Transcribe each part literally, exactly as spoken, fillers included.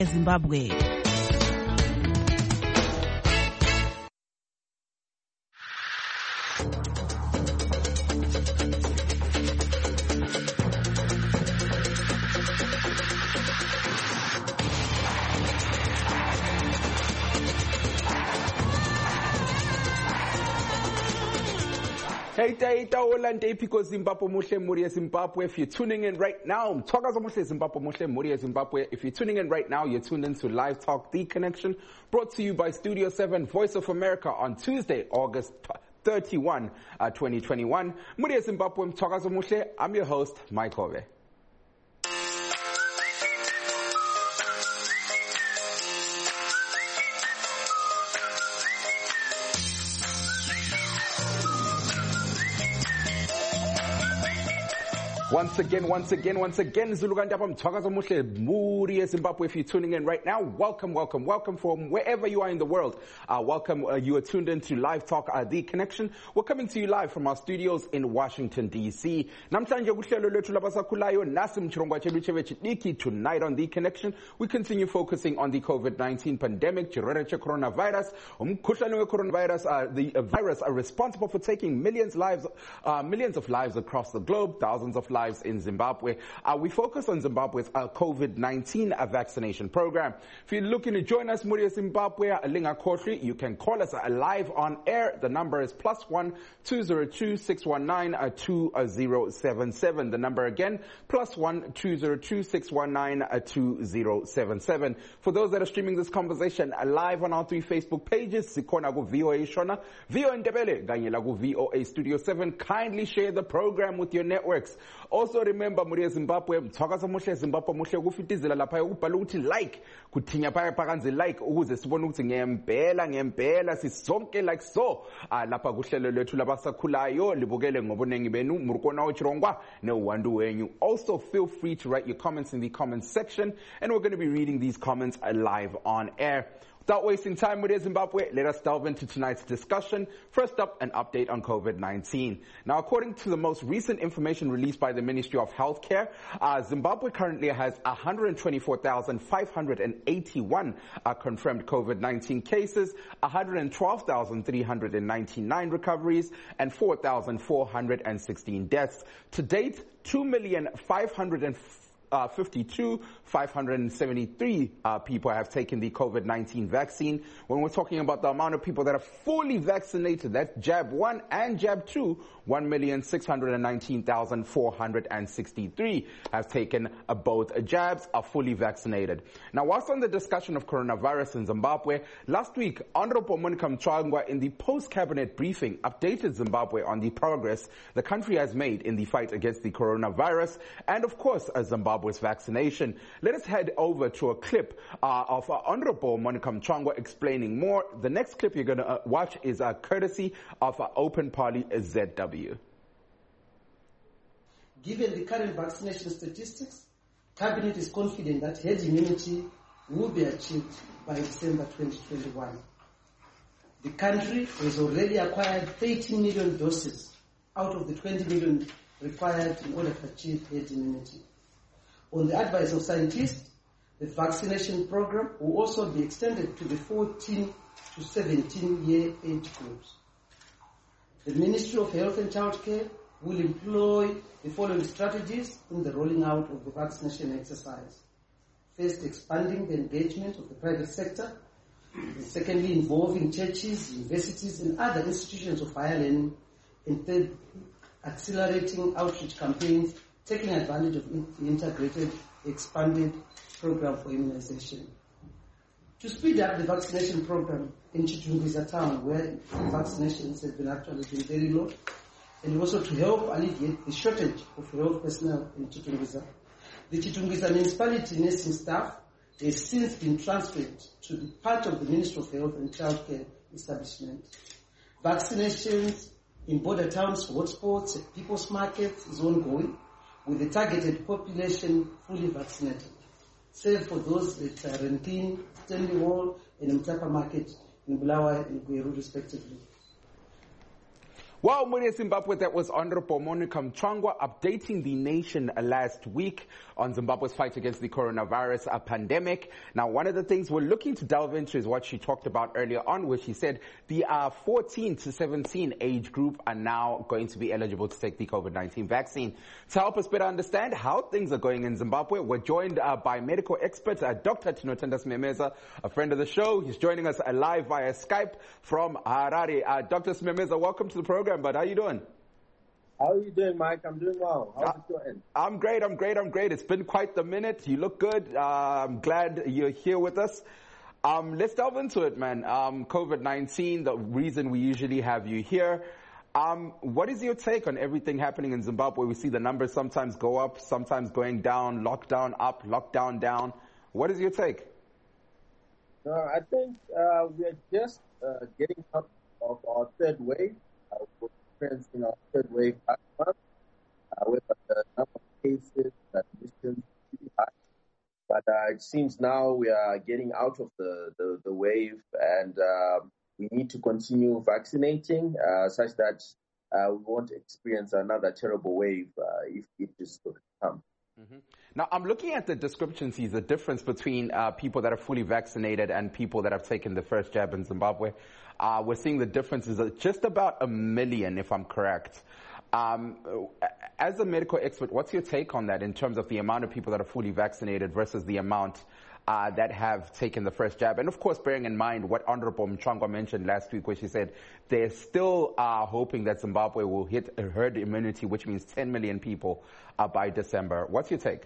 Zimbabwe. Hey, day, Tawolande, Pico Zimbabwe, Mushe, Muria, Zimbabwe. If you're tuning in right now, Togaza Mushe, Zimbabwe, Mushe, Muria, Zimbabwe. If you're tuning in right now, you're tuned into Live Talk, The Connection, brought to you by Studio seven, Voice of America, on Tuesday, August thirty-first, uh, twenty twenty-one. Muria, Zimbabwe, Togaza Mushe. I'm your host, Mike Hove. Once again, once again, once again, Zulugandapam Togaza Mushe, Muria, Zimbabwe. If you're tuning in right now, welcome, welcome, welcome from wherever you are in the world. Uh, welcome, uh, you are tuned into Live Talk, uh, The Connection. We're coming to you live from our studios in Washington, D C. Namhlanje kuhlelo lwethu labasakhulayo nasi mchirongwa chedu chevechidiki. Tonight on The Connection, we continue focusing on the COVID nineteen pandemic, chirwere che coronavirus, umkhuhlane we coronavirus, uh, the uh, virus are responsible for taking millions lives, uh, millions of lives across the globe, thousands of lives in Zimbabwe. Uh, we focus on Zimbabwe's uh, COVID nineteen uh, vaccination program. If you're looking to join us, Muria Zimbabwe, Linga Kotri, you can call us uh, live on air. The number is plus one two zero two six one nine two zero seven seven. The number again, plus one two zero two six one nine two zero seven seven. For those that are streaming this conversation uh, live on our three Facebook pages, Sikona go V O A Shona, V O A Ndebele, Ganyela go V O A Studio seven. Kindly share the program with your networks. Also remember, Muria Zimbabwe, Togaza Mushe, Zimbabwe Mushe, kufitizela lapha ukubhala ukuthi like, kuthinya phaya phakanzi like, ukuze sibone ukuthi ngempela, ngempela, sisonke like so. Ah, lapha kuhlelo lwethu labasakhulayo, libukele ngobunengi benu, murukona ochirongwa, ne uwandu wenyu. Also feel free to write your comments in the comments section, and we're going to be reading these comments live on air. Without wasting time with Zimbabwe, let us delve into tonight's discussion. First up, an update on COVID nineteen. Now, according to the most recent information released by the Ministry of Healthcare, uh, Zimbabwe currently has one hundred twenty-four thousand five hundred eighty-one uh, confirmed COVID nineteen cases, one hundred twelve thousand three hundred ninety-nine recoveries, and four thousand four hundred sixteen deaths. To date, two million five hundred fifty-two thousand five hundred seventy-three uh, people have taken the COVID nineteen vaccine. When we're talking about the amount of people that are fully vaccinated, that's jab one and jab two, one million six hundred nineteen thousand four hundred sixty-three have taken uh, both jabs, are fully vaccinated. Now, whilst on the discussion of coronavirus in Zimbabwe, last week, Honorable Monica Mchangwa in the post-cabinet briefing updated Zimbabwe on the progress the country has made in the fight against the coronavirus and, of course, uh, Zimbabwe's vaccination. Let us head over to a clip uh, of uh, Honorable Monica Mchangwa explaining more. The next clip you're going to uh, watch is uh, courtesy of uh, Open Party Z W. Given the current vaccination statistics, Cabinet is confident that herd immunity will be achieved by December twenty twenty-one. The country has already acquired thirteen million doses out of the twenty million required in order to achieve herd immunity. On the advice of scientists, the vaccination program will also be extended to the fourteen to seventeen year age groups. The Ministry of Health and Childcare will employ the following strategies in the rolling out of the vaccination exercise. First, expanding the engagement of the private sector. And secondly, involving churches, universities, and other institutions of higher learning. And third, accelerating outreach campaigns, taking advantage of the integrated, expanded program for immunization. To speed up the vaccination program in Chitungwiza town, where vaccinations have been actually been very low, and also to help alleviate the shortage of health personnel in Chitungwiza, the Chitungwiza municipality nursing staff has since been transferred to the part of the Ministry of Health and Childcare establishment. Vaccinations in border towns, hotspots, and people's markets is ongoing, with the targeted population fully vaccinated, save for those at uh, Renkin, Stanley Hall, and Mtapa Market in Bulawayo and Gweru respectively. Well, Muri Zimbabwe, that was Honorable Monica Mchangwa updating the nation last week on Zimbabwe's fight against the coronavirus uh, pandemic. Now, one of the things we're looking to delve into is what she talked about earlier on, where she said the uh, fourteen to seventeen age group are now going to be eligible to take the COVID nineteen vaccine. To help us better understand how things are going in Zimbabwe, we're joined uh, by medical expert uh, Doctor Tinotenda Simemeza, a friend of the show. He's joining us uh, live via Skype from Harare. Uh, Doctor Simemeza, welcome to the program. But how are you doing? How are you doing, Mike? I'm doing well. How's it going? I'm great, I'm great, I'm great. It's been quite the minute. You look good. Uh, I'm glad you're here with us. Um, let's delve into it, man. Um, COVID nineteen, the reason we usually have you here. Um, what is your take on everything happening in Zimbabwe? We see the numbers sometimes go up, sometimes going down, lockdown up, lockdown down. What is your take? Uh, I think uh, we're just uh, getting out of our third wave. Uh, we're experiencing our third wave last month, uh, with the number of cases and admissions pretty high. But uh, it seems now we are getting out of the, the, the wave, and uh, we need to continue vaccinating uh, such that uh, we won't experience another terrible wave uh, if it is to come. Mm-hmm. Now, I'm looking at the discrepancies, the difference between uh, people that are fully vaccinated and people that have taken the first jab in Zimbabwe. Uh, we're seeing the differences of just about a million, if I'm correct. Um, as a medical expert, what's your take on that in terms of the amount of people that are fully vaccinated versus the amount uh, that have taken the first jab? And of course, bearing in mind what Honorable Mchangwa mentioned last week, where she said they're still uh, hoping that Zimbabwe will hit herd immunity, which means ten million people uh, by December. What's your take?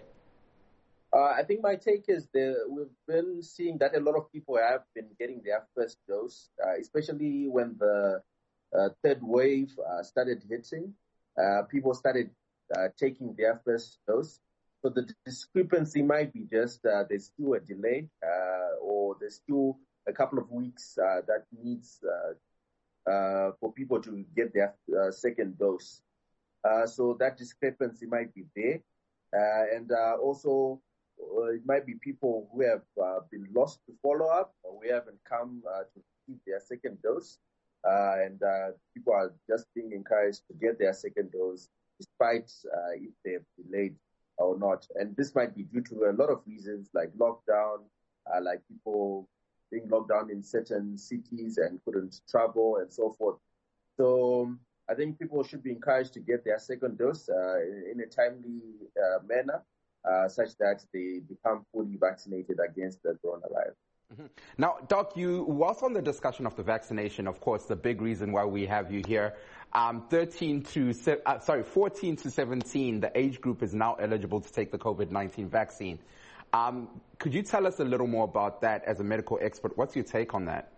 Uh, I think my take is that we've been seeing that a lot of people have been getting their first dose, uh, especially when the uh, third wave uh, started hitting. Uh, people started uh, taking their first dose. So the discrepancy might be just uh, there's still a delay uh, or there's still a couple of weeks uh, that needs uh, uh, for people to get their uh, second dose. Uh, so that discrepancy might be there. Uh, and uh, also, Uh, it might be people who have uh, been lost to follow-up or who haven't come uh, to receive their second dose. Uh, and uh, people are just being encouraged to get their second dose despite uh, if they've delayed or not. And this might be due to a lot of reasons like lockdown, uh, like people being locked down in certain cities and couldn't travel and so forth. So um, I think people should be encouraged to get their second dose uh, in, in a timely uh, manner. Uh, such that they become fully vaccinated against the coronavirus. Mm-hmm. Now, Doc, you, whilst on the discussion of the vaccination, of course, the big reason why we have you here, um, thirteen to, uh, sorry, fourteen to seventeen, the age group is now eligible to take the COVID nineteen vaccine. Um, could you tell us a little more about that as a medical expert? What's your take on that?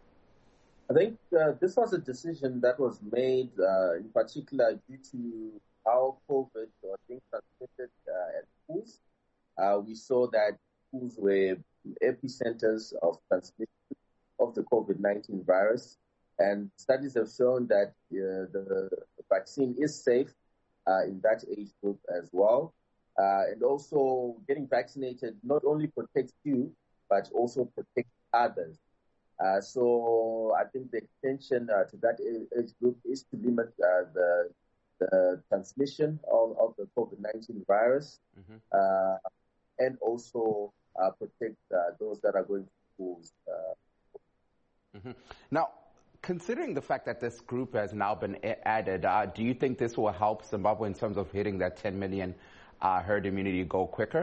I think uh, this was a decision that was made uh, in particular due to how COVID was being transmitted uh, at schools. Uh, we saw that schools were epicenters of transmission of the COVID nineteen virus, and studies have shown that uh, the vaccine is safe uh, in that age group as well. Uh, and also getting vaccinated not only protects you, but also protects others. Uh, so I think the extension uh, to that age group is to limit uh, the the transmission of, of the COVID nineteen virus, mm-hmm. uh, and also uh, protect uh, those that are going to schools. Uh. Mm-hmm. Now, considering the fact that this group has now been a- added, uh, do you think this will help Zimbabwe in terms of hitting that ten million uh, herd immunity goal quicker?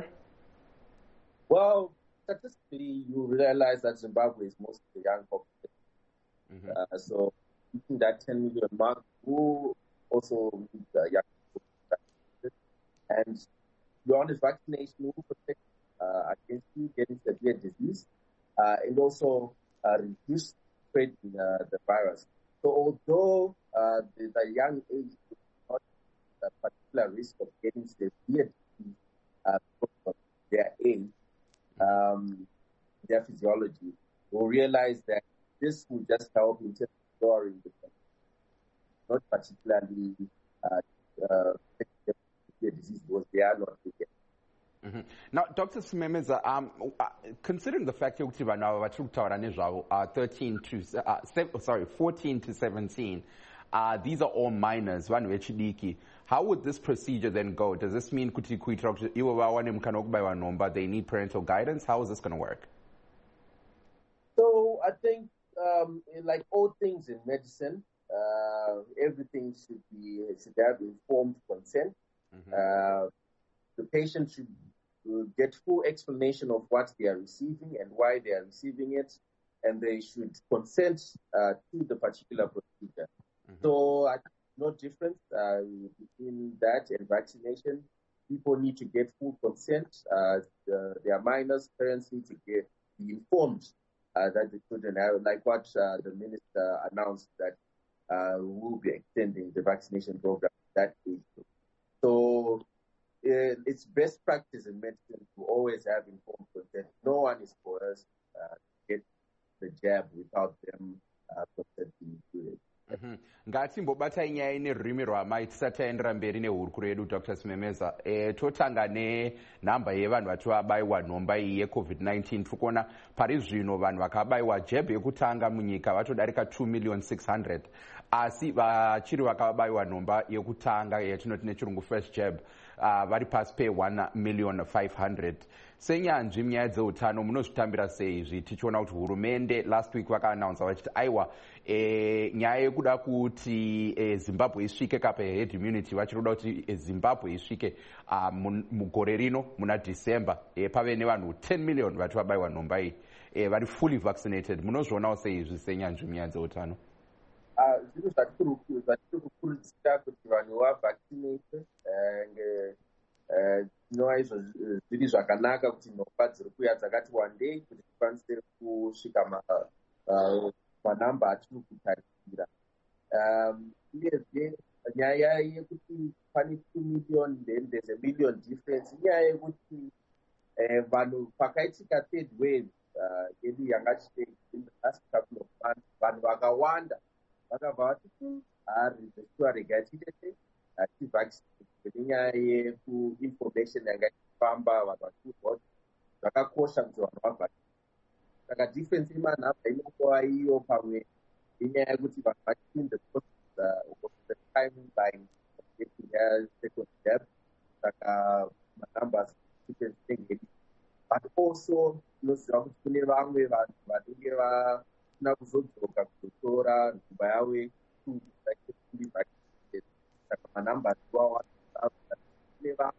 Well, statistically, you realize that Zimbabwe is mostly young population. Mm-hmm. Uh, so, hitting that ten million mark will also meet the young people. And beyond this, vaccination will protect uh, against you getting severe disease uh, and also uh, reduce spread in uh, the virus. So although uh, the, the young age is not a particular risk of getting severe disease uh, because of their age, um, their physiology, we'll realize that this will just help in terms of lowering the not particularly uh, uh, disease because they are not taken. Mm-hmm. Now, Doctor Simemeza, um, uh, considering the fact that now uh, thirteen to uh, seven, sorry, fourteen to seventeen, Uh, these are all minors, vanhu vechidiki. How would this procedure then go? Does this mean kuti kuitira kuti ivo vawane mukana wokubaiwa nhomba, they need parental guidance? How is this going to work? So I think, um, like all things in medicine, uh, everything should be should have informed consent. Mm-hmm. Uh, the patient should get full explanation of what they are receiving and why they are receiving it, and they should consent uh, to the particular procedure. Mm-hmm. So I think no difference uh, between that and vaccination. People need to get full consent. Uh, the, their minors, parents need to get be informed uh, that the children have, like what uh, the minister announced, that uh, we will be extending the vaccination program that age group. So uh, it's best practice in medicine to always have informed consent. No one is coerced uh, to get the jab without them uh, consenting to it. Ngatimbobatai nyaya nerurimi rwamai tisati taendera mberi nehurukuro yedu Doctor Simemeza. E, totanga nenhamba yevanhu vati vabaiwa nhomba iyi yecovid nineteen. Tiri kuona pari zvino vanhu vakabaiwa jeb yekutanga munyika vatodarika two million six hundred, asi vachiri vakabaiwa nhomba yekutanga yatinoti nechirungu first jab uh, vari pasi pe one million five hundred. Senyanzvi munyaya dzeutano munozvitambira sei izvi tichiona kuti hurumende last week vakaannounsa vachiti aiwa e, nyaya yekuda kuti e, Zimbabwe isvike kapa herd immunity, vachiri kuda kuti e, Zimbabwe isvike uh, mugore rino muna December e, pave nevanhu ten million vati vabaiwa nhomba iyi e, vari fully vaccinated. Munozvionawo sei izvi senyanzvi munyaya dzeutano? Zvinhu zvatiri kukurudzira kuti vanhu vavaccinate zvinova izvo zviri zvakanaka kuti nhomba dziri kuuya dzakati wandei kuti tikwanise kusvika manhamba atiri kutarisira. Uyezve nyaya yekuti pane two million then there's a million difference, inyaya yekuti vanhu pakaitika third wave yedu yanga chitei in the last couple of months, vanhu vakawanda vakabva vati hari zveshuwa regai tiitete hativaccinate nenyaya yekuinformation yanga ichifamba vanhu vachiudzwa kuti zvakakosha kuti vanhu vavhaccinate. Saka difference yemanhamba inongova iyo pamwe inyaya yekuti vanhu vachiri in the process of the timeline of getting their second jab, saka manumbers difference inenge. But also tinoziva kuti kune vamwe vanhu vanenge vasina kuzodzoka kuzotora nhomba yavo yekufully vaccinated, saka manumbers wawanda kune vamwe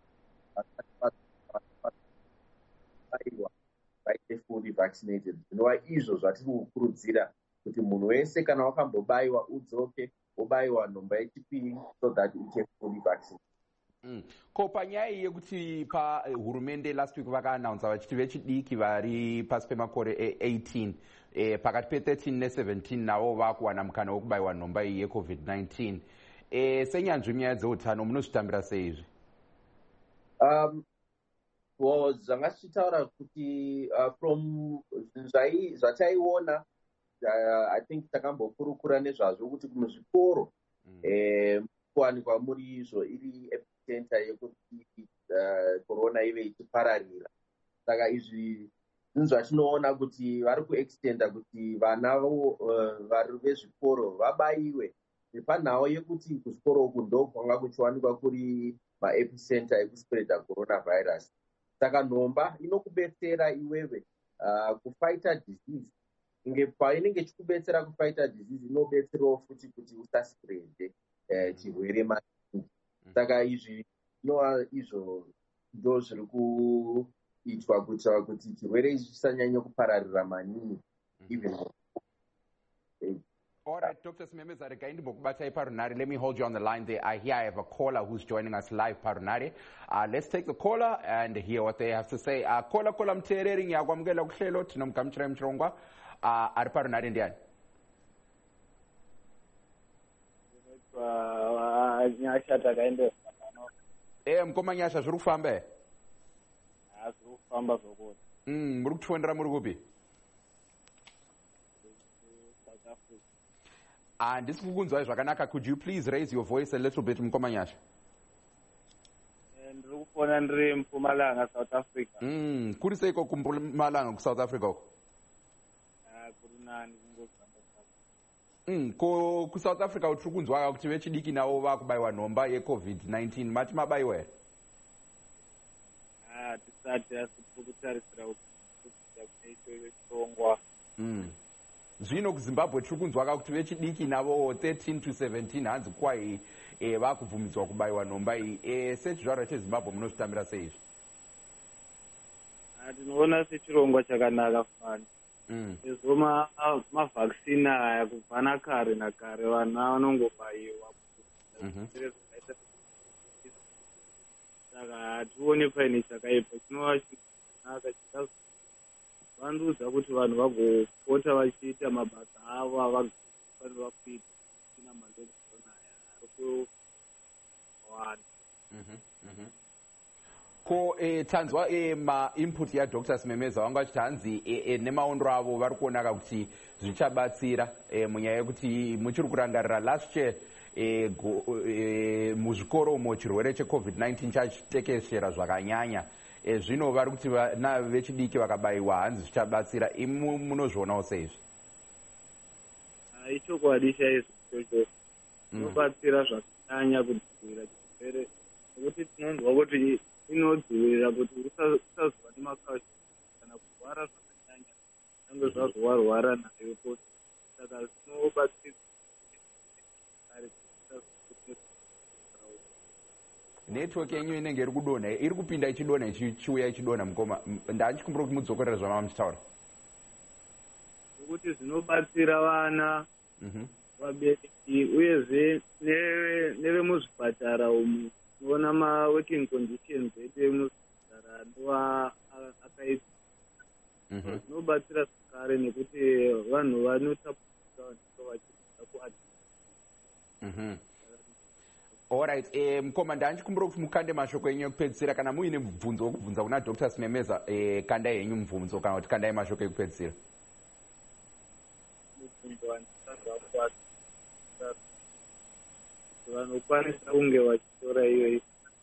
vasaiwa vaite fully vaccinated. Zvinova izvo zvatiri kukurudzira kuti munhu wese kana wakambobaiwa udzoke wobaiwa nhomba yechipiri so that uite fully vaccinated. Mm. Ko panyaya yekuti pa hurumende last week vakaannounsa vachiti vechidiki vari pasi pemakore eighteen e, pakati pe thirteen ne seventeen navo vakuwana mukana wokubaiwa nhomba iyi yecovid nineteen. E, senyanzvi munyaya dzeutano munozvitambira sei izvi? Um, well, zvanga tichitaura kuti uh, from zvataiona uh, I think takambokurukura nezvazvo kuti muzvikoro mm. eh, kuwanikwa muri izvo iri epicenter yekuti uh, corona ive ichipararira. Saka izvi zvinhu zvatinoona kuti vari kuextenda kuti vana uh, vari vezvikoro vabaiwe nepanhau yekuti kuzvikoro uku ndo kwanga kuchiwanikwa kuri maepicenter ekuspreada coronavirus. Saka nhomba inokubetsera iwewe uh, kufighta disease. Inge painenge ichikubetsera kufighta disease inobetserawo futi kuti usaspreade uh, chirwere maningi. Saka izvi zvinova izvo ndo zviri kuitwa kuitira kuti chirwere ichi chisanyanya kupararira maningi even uh, All right, Doctor Simemeza, let me hold you on the line there. I hear I have a caller who's joining us live, Parunare. Uh, let's take the caller and hear what they have to say. Uh, caller, caller, mtereri ngiyakwamukela kuhlelo tinomkamchira mchirongwa. Uh, ari Parunare ndiani? Nyasha takaendesa. Eh, mkoma nyasha zviri kufamba eh? Ah, zviri kufamba zvokuti. Mm, muri kutwendera muri kupi? And this Zvakanaka, could you please raise your voice a little bit, Mkomanyasha? Ndikufona ndiri Mpumalanga, South Africa. Mm, kuri seiko kuMpumalanga ku South Africa? Ah, kuri nani kungozamba. Mm, ko ku South Africa utiri kunzwa kuti vechidiki navo vakubayiwa nhomba yecovid nineteen mati mabayiwa here? Ah, tisati asi tikutarisira kuti chirongwa. Mm. Zvino kuZimbabwe tiri kunzwa kuti vechidiki navo thirteen to seventeen hanzi kwai eh, vakubvumidzwa kubayiwa nhomba iyi. Eh, sechizvarwa cheZimbabwe munozvitambira seizvi? Ah, tinoona sechirongwa chakanaka fani. Mm. Izvo mavhakisini aya kubva nakare nakare vana vanongobayiwa. Saka hationi paine chakaipa, chinova chakanaka chikavandudza kuti vanhu vagopota vachiita mabasa avo avafanirwa kuita tina malokdown aya ari kuwanda. Ko eh, tanzwa eh, ma-input yaDr Simemeza vanga vachiti hanzi eh, eh, nemaondro avo vari kuonaka kuti zvichabatsira eh, munyaya yekuti muchiri kurangarira last year eh, eh, muzvikoro umo chirwere checovid nineteen chachitekeshera zvakanyanya. Eh, zvino vari kuti vana vechidiki vakabayiwa hanzi zvichabatsira. Imi munozvionawo seizvi? Ichokwadi chaizvo ichocho zvinobatsira zvakanyanya kudzivirira chirwere, nekuti tinonzwa kuti inodzivirira kuti usazova nemakaushi kana kurwara zvakanyanya nyange zvazvo warwara nayo koti. Saka zvinobatsira network yenyu inenge iri kudonha, iri kupinda ichidonha ichiuya ichidonha mukoma. Ndandichikumbira kuti mudzokorera zvamava muchitaura. Nokuti zvinobatsira vana vabereki uyezve nevemuzvipatara umu unoona ma-working conditions edu emuzvipatara anova akaita. Zvinobatsira zvakare nekuti vanhu vanotapudzika vanenge vachiita kuadha. Alright, eh, mukoma ndandichikumbira kuti mukande mashoko enyu ekupedzisira. Kana muine mubvunzo wokubvunza kuna Dr Simemeza, eh, kandai henyu mubvunzo kana kuti kandai mashoko ekupedzisira. vanokwanisa kunge vachitora iyoyi.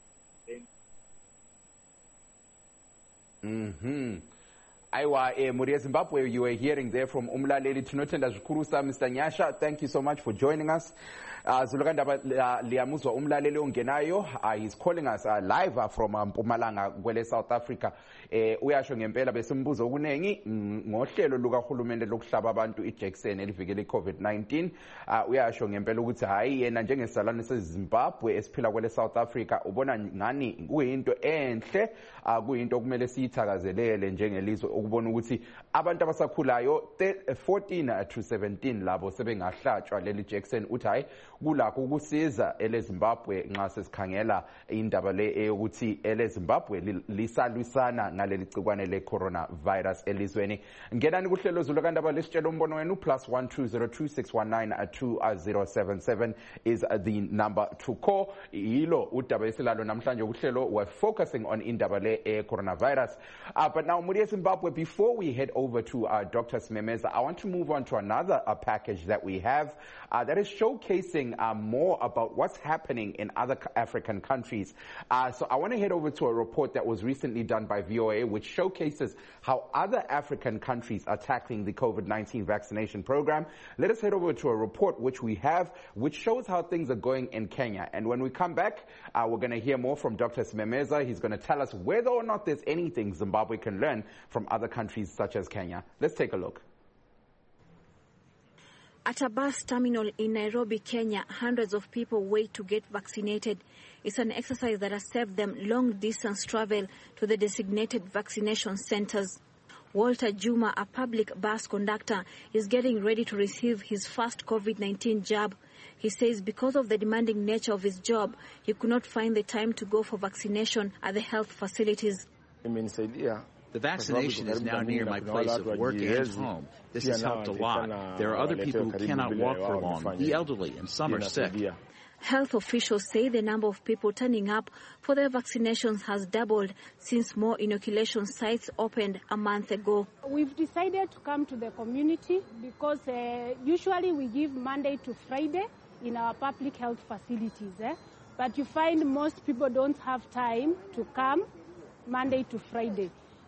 Mhm. Aiwa, eh, muri Zimbabwe, you were hearing there from umlaleli tinotenda zvikuru Mister Nyasha. Thank you so much for joining us. Uh, Zulukandaba liyamuzwa umlaleli ongenayo. Uh, he's calling us uh, live uh, from Mpumalanga kwele South Africa. Eh, uyasho ngempela besimbuzo kunengi ngohlelo lukahulumende lokuhlaba abantu ijekiseni elivikela iCovid nineteen. Uh, uyasho ngempela ukuthi hayi yena njengesalane seZimbabwe esiphila kwele South Africa ubona ngani kuyinto enhle, uh, kuyinto kumele siyithakazelele njengelizwe ukubona ukuthi abantu abasakhulayo fourteen to seventeen labo sebengahlatshwa leli jekiseni. Uthi hayi kulakho ukusiza eleZimbabwe nxa sesikhangela indaba le eyokuthi eleZimbabwe lisalwisana ngaleli gciwane le-coronavirus elizweni. Ngenani kuhlelo Zulukandaba lesitshela umbono wenu. Plus one two zero two six one nine two zero seven seven is the number to call. Yilo udaba esilalo namhlanje kuhlelo. We're focusing on indaba le e-coronavirus. Uh, but now muri Zimbabwe, before we head over to uh, Doctor Simemeza, I want to move on to another uh, package that we have uh, that is showcasing uh, more about what's happening in other African countries. Uh, so I want to head over to a report that was recently done by V O A, which showcases how other African countries are tackling the COVID nineteen vaccination program. Let us head over to a report which we have, which shows how things are going in Kenya. And when we come back, uh, we're going to hear more from Doctor Simemeza. He's going to tell us whether or not there's anything Zimbabwe can learn from other countries such as Kenya. Let's take a look. At a bus terminal in Nairobi, Kenya, hundreds of people wait to get vaccinated. It's an exercise that has saved them long-distance travel to the designated vaccination centers. Walter Juma, a public bus conductor, is getting ready to receive his first COVID nineteen jab. He says because of the demanding nature of his job, he could not find the time to go for vaccination at the health facilities. The vaccination is now near my place of work and home. This has helped a lot. There are other people who cannot walk for long, the elderly, and some are sick. Health officials say the number of people turning up for their vaccinations has doubled since more inoculation sites opened a month ago. We've decided to come to the community because uh, usually we give Monday to Friday in our public health facilities. Eh? But you find most people don't have time to come Monday to Friday.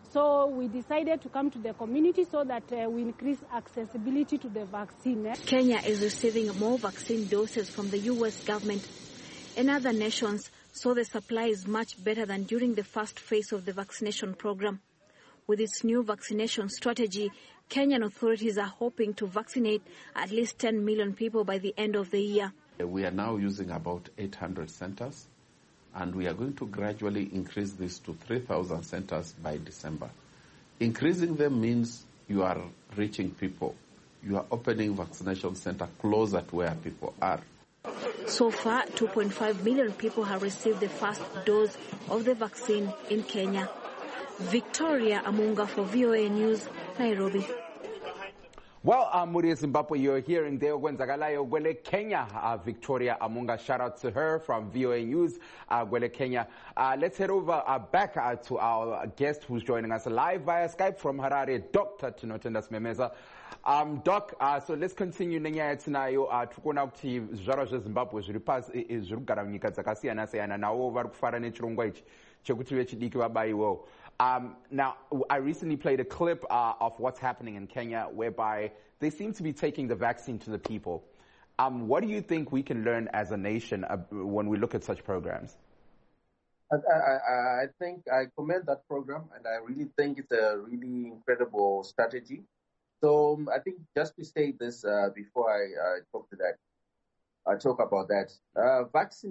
So we decided to come to the community so that uh, we increase accessibility to the vaccine. Kenya is receiving more vaccine doses from the U S government. In other nations, so the supply is much better than during the first phase of the vaccination program. With its new vaccination strategy, Kenyan authorities are hoping to vaccinate at least ten million people by the end of the year. We are now using about eight hundred centers, and we are going to gradually increase this to three thousand centers by December. Increasing them means you are reaching people. You are opening vaccination centers closer to where people are. So far, two point five million people have received the first dose of the vaccine in Kenya. Victoria Amunga for V O A News, Nairobi. Well, uh, Muri Zimbabwe, you're hearing there Gwenzakalayo Gwele Kenya. Uh, Victoria Amunga, shout out to her from V O A News, uh, Gwele Kenya. Uh, let's head over uh, back uh, to our guest who's joining us live via Skype from Harare, Doctor Tinotenda Smemeza. Um, Doc, uh, so let's continue nenyaya tinayo uh, tukona kuti zvaro zveZimbabwe zviri pasi zviri kugara munyika dzakasiyana siyana nawo vari kufara nechirongwa ichi chekuti vechidiki vabaiwewo. Um, now, I recently played a clip uh, of what's happening in Kenya, whereby they seem to be taking the vaccine to the people. Um, what do you think we can learn as a nation uh, when we look at such programs? I, I, I think I commend that program, and I really think it's a really incredible strategy. So um, I think just to say this uh, before I uh, talk to that, I talk about that. Uh, vaccine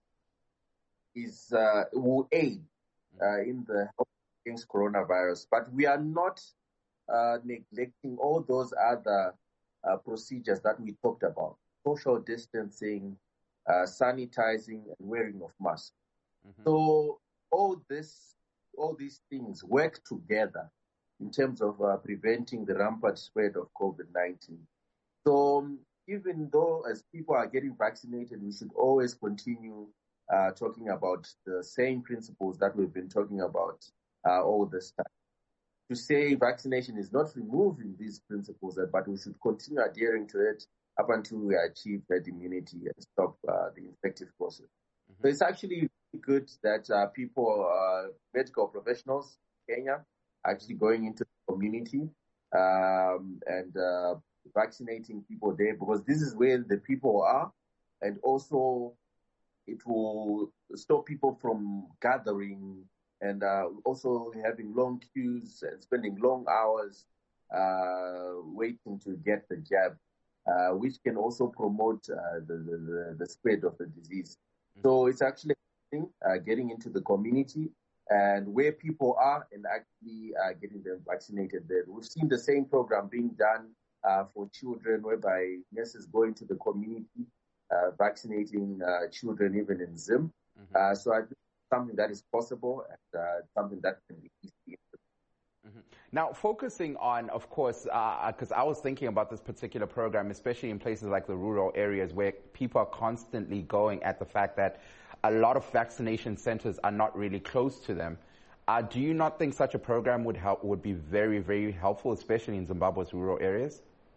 is uh, will aid uh, in the health against coronavirus, but we are not uh, neglecting all those other uh, procedures that we talked about: social distancing, uh, sanitizing, and wearing of masks. Mm-hmm. So all this, all these things work together in terms of uh, preventing the rampant spread of COVID nineteen. So um, even though as people are getting vaccinated, we should always continue uh, talking about the same principles that we've been talking about uh, all this time. To say vaccination is not removing these principles, uh, but we should continue adhering to it up until we achieve herd immunity and stop uh, the infective process. Mm-hmm. So it's actually good that uh, people, uh, medical professionals in Kenya, actually going into the community um, and uh, vaccinating people there, because this is where the people are, and also it will stop people from gathering and uh, also having long queues and spending long hours uh, waiting to get the jab, uh, which can also promote uh, the, the, the spread of the disease. Mm-hmm. So it's actually uh, getting into the community and where people are and actually uh, getting them vaccinated there. We've seen the same program being done uh, for children, whereby nurses go into the community uh, vaccinating uh, children even in Zim. Mm-hmm. Uh, so I think something that is possible and uh, something that can be easy. Mm-hmm. Now, focusing on, of course, because uh, I was thinking about this particular program, especially in places like the rural areas where people are constantly going at the fact that a lot of vaccination centers are not really close to them. Uh, do you not think such a program would help, would be very, very helpful, especially in Zimbabwe's rural areas?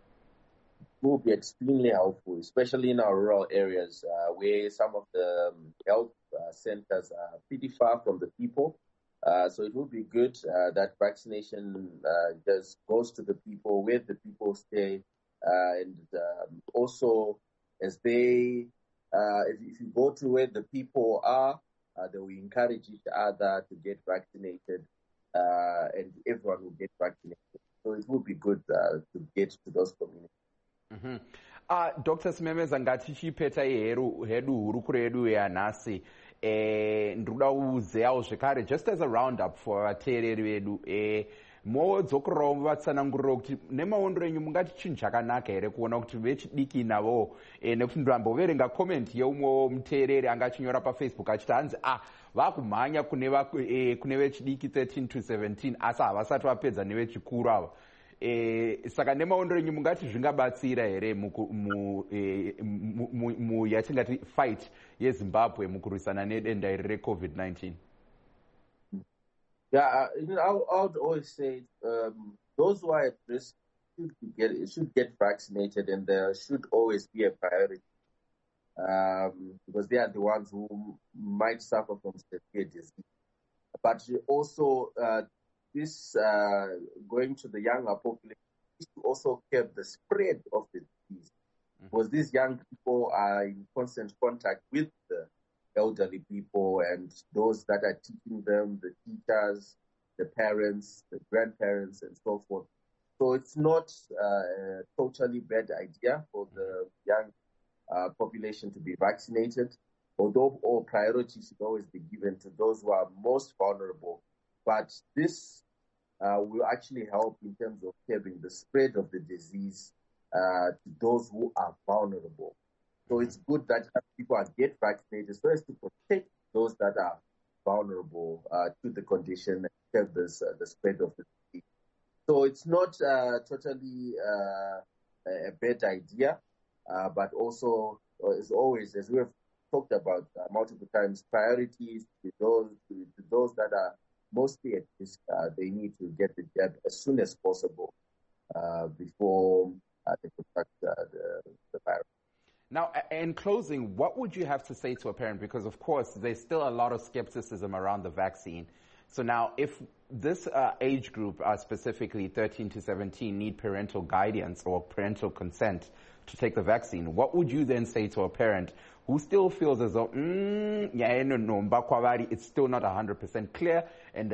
It will be extremely helpful, especially in our rural areas uh, where some of the um, health uh, centers are pretty far from the people. Uh, so it would be good uh, that vaccination uh, just goes to the people where the people stay, uh, and um, also as they Uh, if, if you go to where the people are, uh, they will encourage each other to get vaccinated, uh, and everyone will get vaccinated. So it would be good uh, to get to those communities. Mm-hmm. Uh, Doctor Smemeza, ngatichipeta hedu hedu hurukuro yedu yanhasi eh, ndoda kuuzeyawo zvekare just as a roundup for vateereri vedu eh, modzokerawo vatsanangurira kuti nemaondero enyu mungati chinhu chakanaka here kuona kuti vechidiki navo eh, nekuti ndamboverenga comment yeumwe muteereri anga achinyora pafacebook achiti hanzi ah vakumhanya kune, eh, kune vechidiki thirteen to seventeen asi havasati vapedza nevechikuru ava. Eh, saka nemaondero enyu mungati zvingabatsira here mu yatingati fight yeZimbabwe mukurwisana nedenda iri reCovid nineteen? Yeah, I, I would always say um, those who are at risk should get should get vaccinated, and there should always be a priority um, because they are the ones who might suffer from severe disease. But also, uh, this uh, going to the younger population is to also curb the spread of the disease. Mm-hmm. Because these young people are in constant contact with the elderly people and those that are teaching them, the teachers, the parents, the grandparents, and so forth. So it's not uh, a totally bad idea for the young uh, population to be vaccinated, although all priority should always be given to those who are most vulnerable. But this uh, will actually help in terms of curbing the spread of the disease uh, to those who are vulnerable. So it's good that people are get vaccinated so as to protect those that are vulnerable uh, to the condition and curb this, uh, the spread of the disease. So it's not uh, totally uh, a bad idea, uh, but also, uh, as always, as we have talked about uh, multiple times, priorities to those to, to those that are mostly at risk. Uh, they need to get the jab as soon as possible uh, before uh, they contract uh, the, the virus. Now, in closing, what would you have to say to a parent? Because, of course, there's still a lot of skepticism around the vaccine. So now, if this uh, age group, uh, specifically thirteen to seventeen, need parental guidance or parental consent to take the vaccine, what would you then say to a parent who still feels as though, mm, yeah, no, no, it's still not one hundred percent clear, and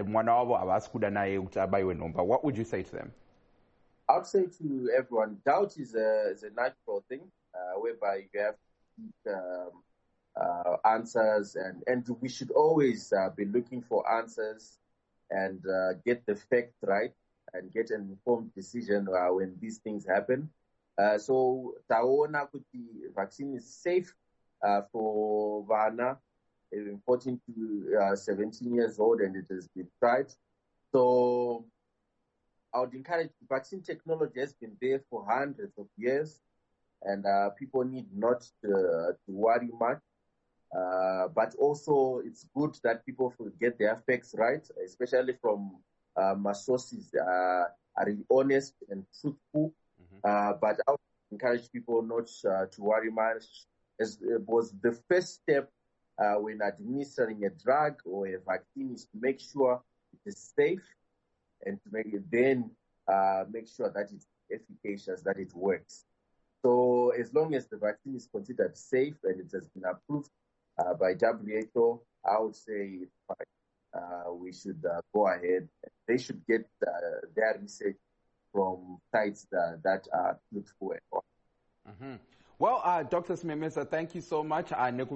what would you say to them? I would say to everyone, doubt is a, is a natural thing, uh, whereby you have to seek um, uh, answers, and, and we should always uh, be looking for answers and uh, get the facts right and get an informed decision uh, when these things happen. Uh, so, taona kuti vaccine is safe uh, for vana, fourteen to seventeen years old, and it has been tried. So, I would encourage, vaccine technology has been there for hundreds of years, and uh, people need not to, uh, to worry much. Uh, but also, it's good that people get their facts right, especially from uh, my sources uh, are really honest and truthful. Mm-hmm. Uh, but I would encourage people not uh, to worry much, as it was the first step uh, when administering a drug or a vaccine is to make sure it is safe, and to make it then uh, make sure that it's efficacious, that it works. So as long as the vaccine is considered safe and it has been approved uh, by W H O, I would say it's fine. Uh, we should uh, go ahead. They should get uh, their research from sites that, that are truthful and honest. Mm-hmm. Well, uh, Doctor Simemeza, thank you so much. Uh, in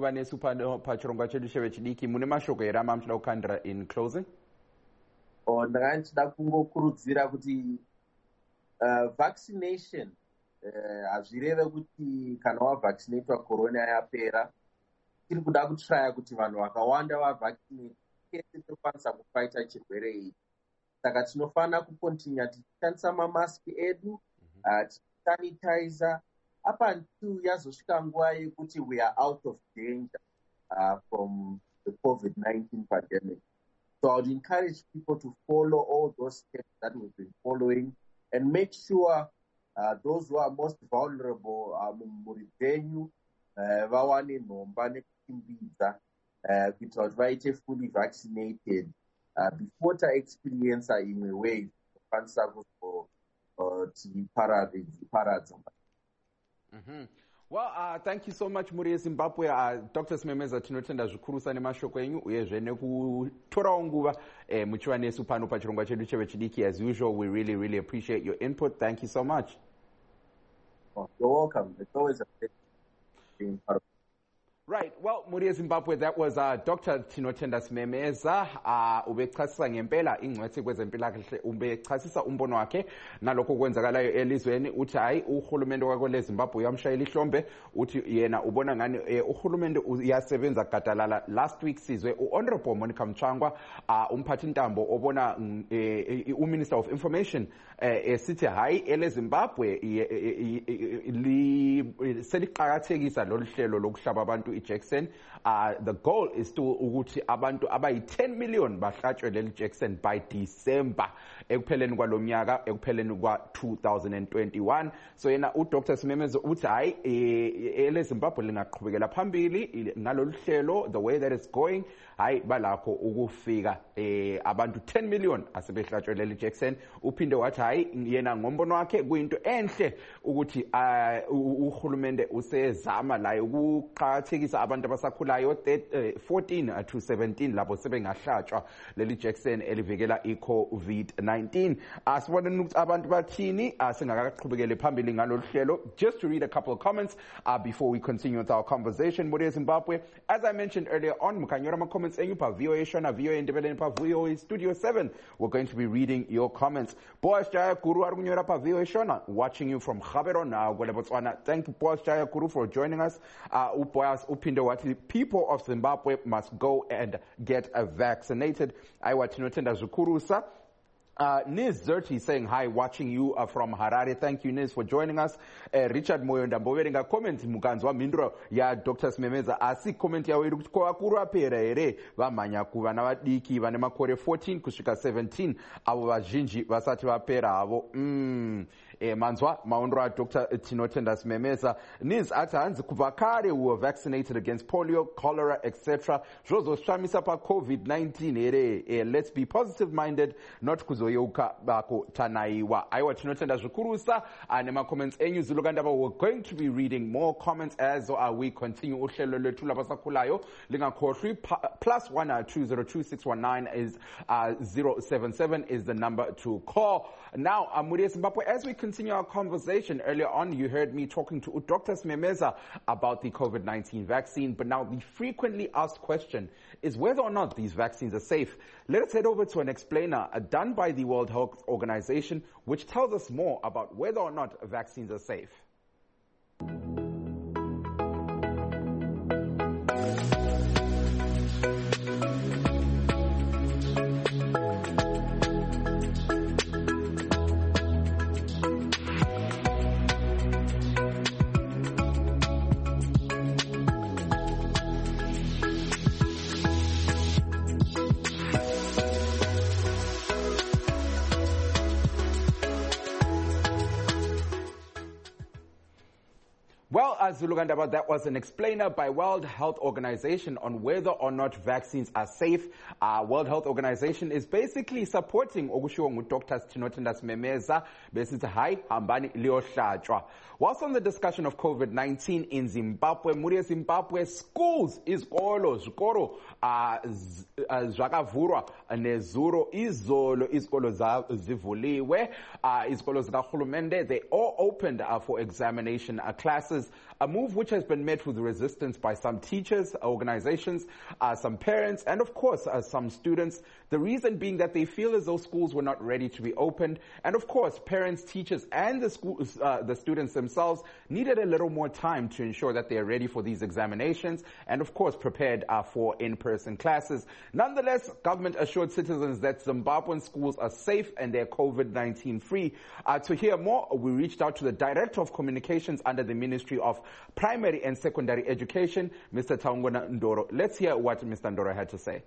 closing. Ndakachida kungokurudzira kuti uh, vaccination hazvireve uh, kuti kana wavaccinatwa corona yapera tiri kuda kutraya kuti vanhu vakawanda vavaccinate kese tokwanisa kufaita chirwere ichi. Saka tinofanira kukontinya tichishandisa mamaski edu, tichisanitizer up until yazosvika nguva yekuti we are out of danger uh, from the COVID nineteen pandemic. So I would encourage people to follow all those steps that we've been following and make sure uh, those who are most vulnerable are muridenyu, vawane nhomba nekuchimbidza kuitira kuti vaite fully vaccinated uh, before ta experience imwe wave kukwanisa kuzotiparadza. Well, uh, thank you so much, Muri Zimbabwe. Uh, Doctor Simemeza, tinotenda zvikuru nemashoko enyu uyezve nekutorawo nguva eh, muchiva nesu pano pachirongwa chedu chevechidiki. As usual, we really, really appreciate your input. Thank you so much. Oh, you're welcome. It's always a pleasure being part of. Right. Well, Muri Zimbabwe, that was uh, Doctor Tinotenda Simemeza. Uh, ubechasisa ngempela ingcwethi kwezempilakahle, ubechasisa umbono wakhe nalokho kwenzakalayo elizweni. Uthi hayi uhulumende wako leZimbabwe uyamshayela ihlombe, uthi yena ubona ngani eh, uhulumende uyasebenza gadalala. Last week sizwe uHonorable Monica Mchangwa, uh, umphathi ntambo obona eh, uMinister of Information eh, sithi hayi eleZimbabwe seliqhakathekisa lolu hlelo lokuhlaba abantu iJackson. Uh, the goal is to ukuthi abantu abayi ten million bahlatshwe leli Jackson by December ekupheleni kwalomnyaka ekupheleni kwa two thousand twenty-one. So yena uDr Simemeza uthi hayi ele Zimbabwe lingaqhubekela phambili ngalolu hlelo the way that it's going hayi balakho ukufika eh abantu ten million asebehlatshwe leli Jackson. Uphinde wathi hayi yena ngombono wakhe kuyinto enhle ukuthi uhulumende usezama la ukuqhathekisa abantu abasakhulayo fourteen to seventeen labo sebengahlatshwa leli Jackson elivikela iCovid nineteen. Asibone ukuthi abantu bathini asingakaqhubekele phambili ngalolu hlelo. Just to read a couple of comments uh, before we continue with our conversation. Muri Zimbabwe, as I mentioned earlier on, mukanyora ma comments enyu pa V O A Shona, V O A Ndebeleni pa V O A Studio seven. We're going to be reading your comments. Boas Jaya Guru arunyora pa V O A Shona, watching you from Gaborone now, Botswana. Thank you, Boas Jaya Guru, for joining us. Uh, Upoas Upindo wati, people of Zimbabwe must go and get uh, vaccinated. I watinotenda Zukurusa. Uh, Niz Zerti saying hi, watching you uh, from Harare. Thank you, Niz, for joining us. Uh, Richard Moyonda Mboveringa comment mukanzwa mindro ya Doctor Simemeza asi comment ya weru kwa kuru apera ere vamanya kuva na vadiki vane makore fourteen kusvika seventeen avo vazhinji vasati vapera avo mm. E, manzwa maondro a Doctor Tinotenda Simemeza. Niz ati hanzi kubva kare who were vaccinated against polio, cholera, et cetera. Zvozo shamisa pa COVID nineteen ere. E, let's be positive minded, not kuzoyeuka bako tanaiwa. Aiwa tinotenda zvukurusa ane ma comments enyu Zulugandaba. We're going to be reading more comments as uh, we continue uhlelo lwethu labasakulayo. Lingakhohlwi plus one two zero two six one nine is uh, zero seven seven is the number to call. Now, Muri Zimbabwe, as we continue our conversation, earlier on you heard me talking to Doctor Simemeza about the COVID nineteen vaccine, but now the frequently asked question is whether or not these vaccines are safe. Let us head over to an explainer uh, done by the World Health Organization, which tells us more about whether or not vaccines are safe. Well, as Zulugandaba, that was an explainer by World Health Organization on whether or not vaccines are safe. Uh, World Health Organization is basically supporting Ogushiwo Doctor Tinotenda Simemeza, besithi hayi hambani liyohlatshwa. Whilst on the discussion of COVID nineteen in Zimbabwe, Muri Zimbabwe, schools, izikolo, zvikoro, zvakavhurwa nezuro, izolo, izikolo zivuliwe, izikolo zikahulumende, they all opened uh, for examination uh, classes. A move which has been met with resistance by some teachers, organizations, uh, some parents, and of course uh, some students. The reason being that they feel as though schools were not ready to be opened. And of course, parents, teachers, and the schools, uh, the students themselves needed a little more time to ensure that they are ready for these examinations and of course prepared uh, for in-person classes. Nonetheless, government assured citizens that Zimbabwean schools are safe and they're COVID nineteen free. Uh, to hear more, we reached out to the Director of Communications under the Ministry of Primary and Secondary Education, Mister Taungona Ndoro. Let's hear what Mister Ndoro had to say.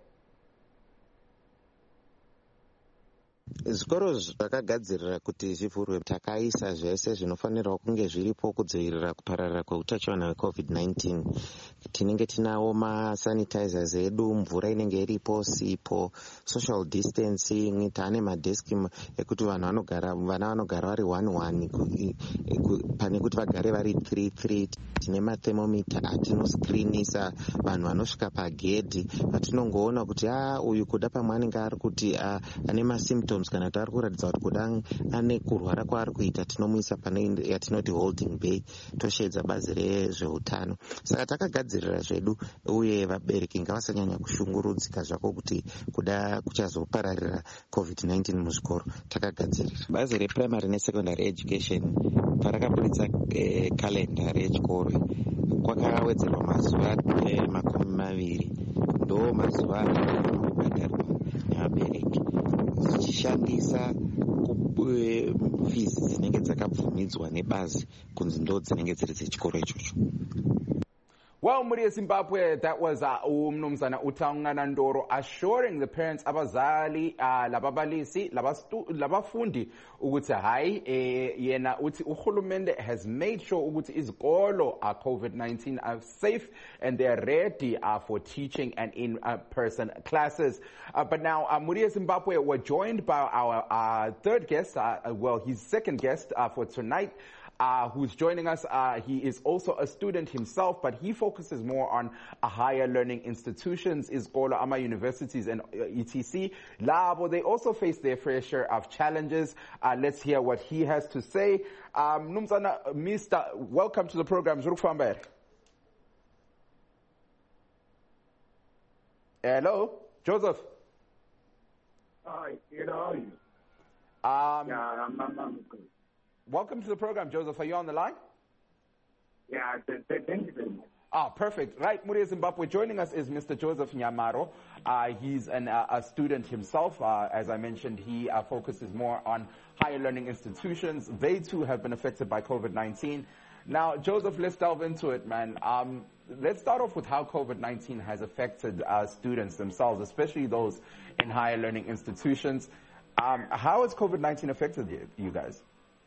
Zvikoro zvakagadzirira kuti zvivhurwe takaisa zvese zvinofanirwa kunge zviripo kudzivirira kupararira kweutachiona hwecovid nineteen. Tinenge tinawo masanitizers edu, mvura inenge iripo, sipo, social distancing, taane madeski ekuti vanhu vanogara vana vanogara vari one one pane kuti vagare vari three three. Tine mathermometer atinoscreenisa vanhu vanosvika pagedhi vatinongoona kuti ah uyu kuda pamwe anenge ari kuti ane masymptoms kana kuti ari kuratidza kuti kuda ane kurwara kwaari kuita tinomuisa pane yatinoti holding bay tosheedza bazi rezveutano. Saka takagadzirira zvedu uye vabereki ngavasanyanya kushungurudzika zvako kuti kuda kuchazopararira covid nineteen muzvikoro. Takagadzirira bazi reprimary nesecondary education parakabuditsa kalenda rechikoro kwakawedzerwa mazuva makumi maviri ndo mazuva anobhadharwa nevabereki zichishandisa fees dzinenge dzakabvumidzwa nebazi kunzi ndo dzinenge dziri dzechikoro ichocho. Well, Muria Zimbabwe, that was uh, umnumzana Utaungana Ndoro assuring the parents abazali uh, lababalisi labastu labafundi ukuthi hayi eh, yena uthi uhulumende has made sure ukuthi izikolo are COVID nineteen are safe and they are ready uh, for teaching and in-person uh, classes. Uh, but now uh, Muria Zimbabwe were joined by our uh, third guest, uh, well, his second guest uh, for tonight. Uh, who's joining us. Uh, he is also a student himself, but he focuses more on uh, higher learning institutions, Izikolo, ama universities, and uh, et cetera. Labo, they also face their fair share of challenges. Uh, let's hear what he has to say. Um, Numzana, Mister, welcome to the program. Hello, Joseph. Hi, how are you? Um, yeah, I'm, I'm, I'm good. Welcome to the program, Joseph. Are you on the line? Yeah, thank you very much. Ah, perfect. Right, Muria Zimbabwe. Joining us is Mister Joseph Nyamaro. Uh, he's an, uh, a student himself. Uh, as I mentioned, he uh, focuses more on higher learning institutions. They too have been affected by COVID nineteen. Now, Joseph, let's delve into it, man. Um, let's start off with how COVID nineteen has affected uh, students themselves, especially those in higher learning institutions. Um, how has COVID nineteen affected you, you guys?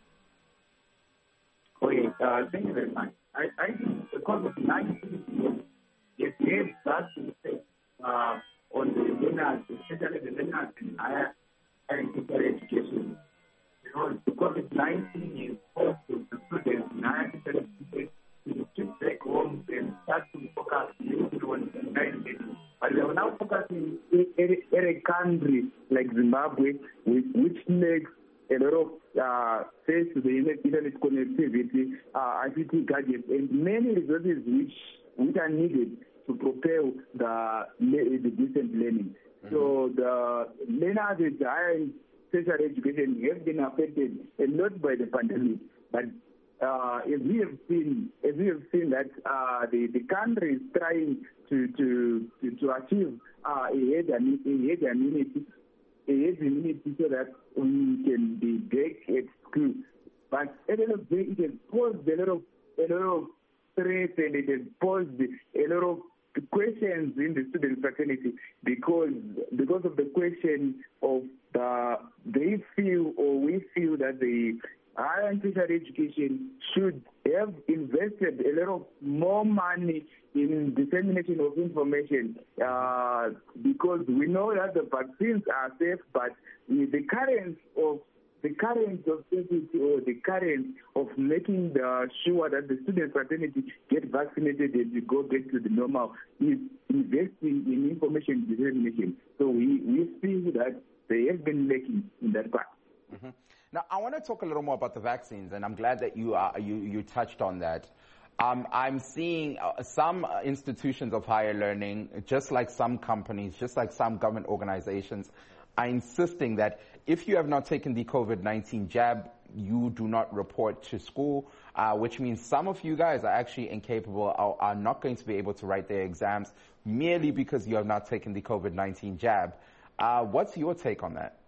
Okay, uh, thank you very much. I, I think the COVID nineteen it gave that effect uh, on the learners, especially the learners in higher higher education. Because the COVID nineteen is forced the students in higher education to sit back home and start to focus on education. But they are now focusing in a country like Zimbabwe, which, which makes a lot of uh, face to the internet connectivity, uh, I C T gadgets, and many resources which which are needed to propel the the distant learning. Mm-hmm. So the learners with higher special education have been affected a lot by the pandemic. But uh, as we have seen, as we have seen that uh, the the country is trying to to to, to achieve uh, a herd immunity. A immunity so that we can be back at school. But at the end of the day, it has posed a lot of a lot of threats and it has posed a lot of questions in the student fraternity because because of the question of the they feel or we feel that the higher and tertiary education should have invested a lot of more money in dissemination of information uh, because we know that the vaccines are safe, but the current of the current of safety or the current of making the sure that the student fraternity get vaccinated and we go back to the normal is investing in information dissemination. So we, we feel that they have been lacking in that part. Mm-hmm. Now, I want to talk a little more about the vaccines, and I'm glad that you uh, you, you touched on that. Um, I'm seeing uh, some uh, institutions of higher learning, just like some companies, just like some government organizations, are insisting that if you have not taken the COVID nineteen jab, you do not report to school, uh, which means some of you guys are actually incapable, or are not going to be able to write their exams merely because you have not taken the COVID nineteen jab. Uh, what's your take on that?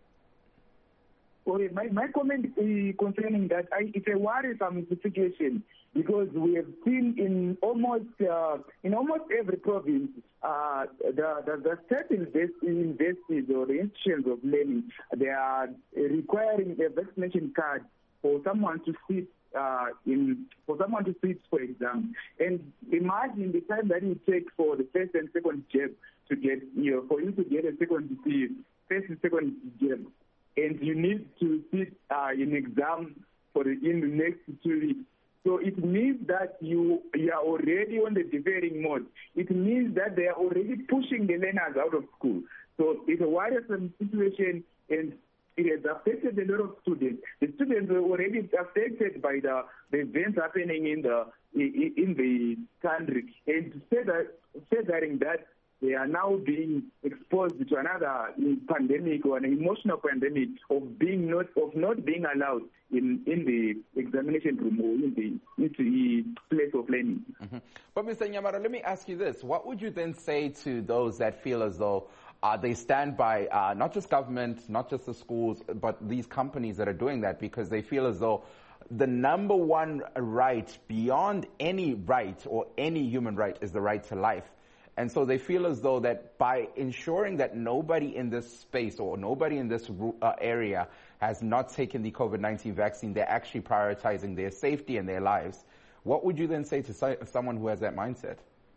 Well, my, my comment is concerning that I, it's a worrisome situation because we have seen in almost uh, in almost every province uh, the, the, the certain universities or the institutions of learning, they are requiring a vaccination card for someone to sit uh, in for someone to sit for exam. And imagine the time that it takes for the first and second jab to get you know, for you to get a second first and second jab. And you need to sit uh, in exam for the, in the next two weeks. So it means that you, you are already on the deferring mode. It means that they are already pushing the learners out of school. So it's a worrisome situation, and it has affected a lot of students. The students were already affected by the, the events happening in the in, in the country, and furthering that, they are now being exposed to another pandemic or an emotional pandemic of being not of not being allowed in, in the examination room or in the, in the place of learning. Mm-hmm. But Mister Nyamaro, let me ask you this. What would you then say to those that feel as though uh, they stand by uh, not just government, not just the schools, but these companies that are doing that because they feel as though the number one right beyond any right or any human right is the right to life. And so they feel as though that by ensuring that nobody in this space or nobody in this uh, area has not taken the COVID nineteen vaccine, they're actually prioritizing their safety and their lives. What would you then say to so- someone who has that mindset?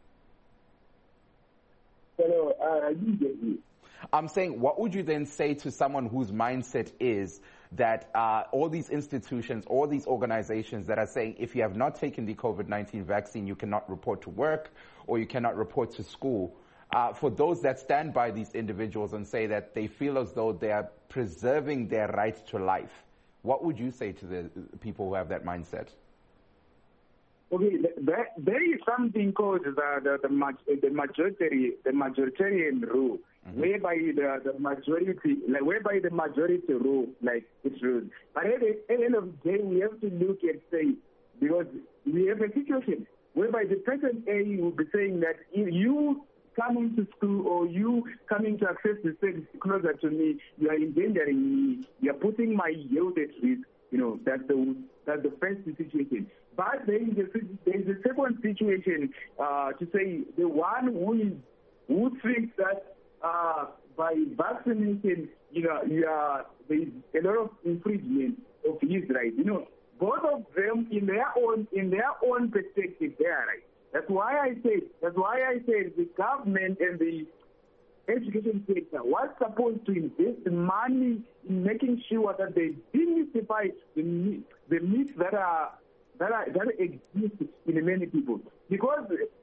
Hello, uh, you get me. I'm saying, what would you then say to someone whose mindset is that uh, all these institutions, all these organizations that are saying if you have not taken the COVID nineteen vaccine, you cannot report to work or you cannot report to school? Uh, for those that stand by these individuals and say that they feel as though they are preserving their right to life, what would you say to the people who have that mindset? Okay, there, there is something called the the, the, the majority the majoritarian rule, mm-hmm. whereby the, the majority like whereby the majority rule like it's rules. But at the, at the end of the day, we have to look at say because we have a situation whereby the person A will be saying that if you coming to school or you coming to access the service closer to me, you are endangering me, you are putting my health at risk. You know, that's the that's the first situation. But there is a, there is a second situation uh, to say the one who is who thinks that uh, by vaccination, you know, you are, there is a lot of infringement of his rights. You know, both of them in their own in their own perspective, they are right. That's why I say that's why I say the government and the education sector was supposed to invest money in making sure that they demystify the the myths that are that are that exist in many people. Because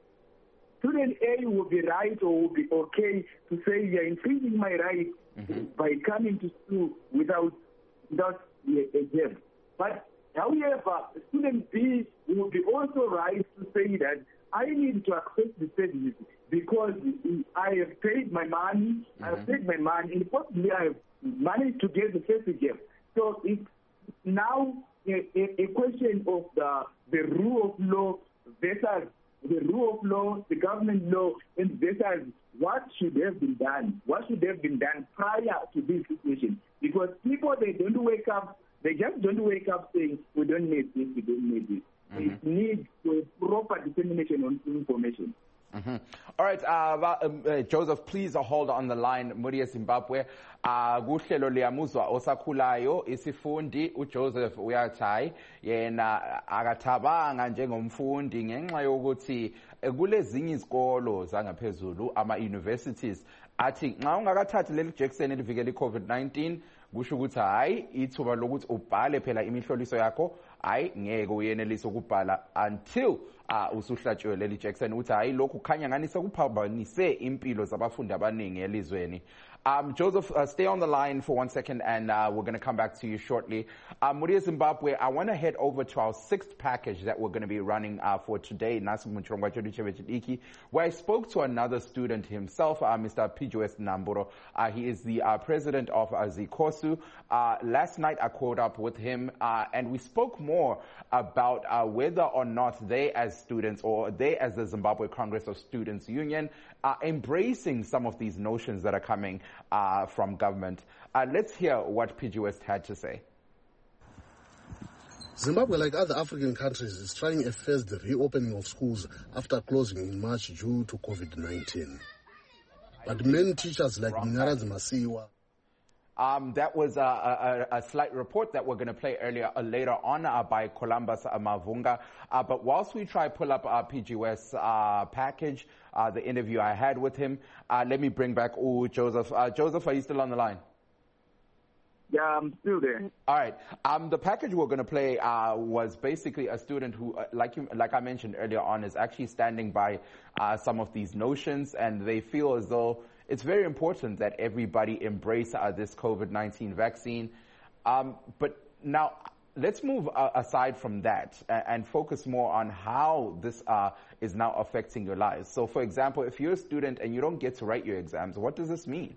student A will be right or will be okay to say you are infringing my right mm-hmm. by coming to school without without a exam. But however, student B will be also right to say that I need to access the services because I have paid my money, mm-hmm. I have paid my money, and possibly I have managed to get the first exam. So it's now a, a, a question of the, the rule of law versus the rule of law, the government law, and versus what should have been done, what should have been done prior to this situation. Because people, they don't wake up, they just don't wake up saying, we don't need this, we don't need this. Mm-hmm. It needs a proper dissemination on information. Mm-hmm. All right, uh, uh, Joseph, please hold on the line. Muri Zimbabwe, kuhlelo liyamuzwa osakhulayo isifundi uJoseph uyathai yena akathabanga njengomfundi ngenxa yokuthi kulezinye izikolo zangaphezulu ama universities athi nxa ungakathathi leli jekiseni elivikela iCovid nineteen kusho ukuthi hayi ithuba lokuthi ubhale phela imihloliso yakho hayi ngeke uyenelise ukubhala until uh, usuhlatshiwe leli jekiseni uthi hayi lokhu khanya ngani sekuphambanise impilo zabafundi abaningi elizweni. Um, Joseph, uh, stay on the line for one second and uh, we're going to come back to you shortly. Uh, Muri Zimbabwe, I want to head over to our sixth package that we're going to be running uh, for today, where I spoke to another student himself, uh, Mister P J S Namburo. Uh, he is the uh, president of uh, Zikosu. Uh, last night I caught up with him uh, and we spoke more about uh, whether or not they as students or they as the Zimbabwe Congress of Students Union are embracing some of these notions that are coming uh, from government. Uh, let's hear what P G West had to say. Zimbabwe, like other African countries, is trying a phased reopening of schools after closing in March due to COVID nineteen. But many teachers like Mnyaradzi Masiwa. Um, that was a, a, a slight report that we're going to play earlier, uh, later on uh, by Columbus uh, Mavunga. Uh, but whilst we try to pull up our P G West uh, package, uh, the interview I had with him, uh, let me bring back ooh, Joseph. Uh, Joseph, are you still on the line? Yeah, I'm still there. All right. Um, the package we're going to play uh, was basically a student who, uh, like you, like I mentioned earlier on, is actually standing by uh, some of these notions, and they feel as though it's very important that everybody embrace uh, this COVID nineteen vaccine. Um, but now, let's move uh, aside from that and, and focus more on how this uh, is now affecting your lives. So, for example, if you're a student and you don't get to write your exams, what does this mean?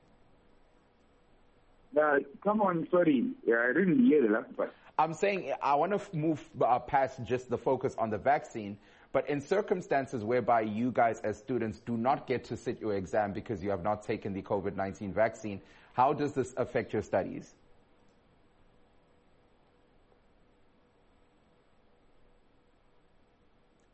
Uh, come on, sorry. Yeah, I didn't hear the last part. I'm saying I want to f- move uh, past just the focus on the vaccine, but in circumstances whereby you guys as students do not get to sit your exam because you have not taken the COVID nineteen vaccine, how does this affect your studies?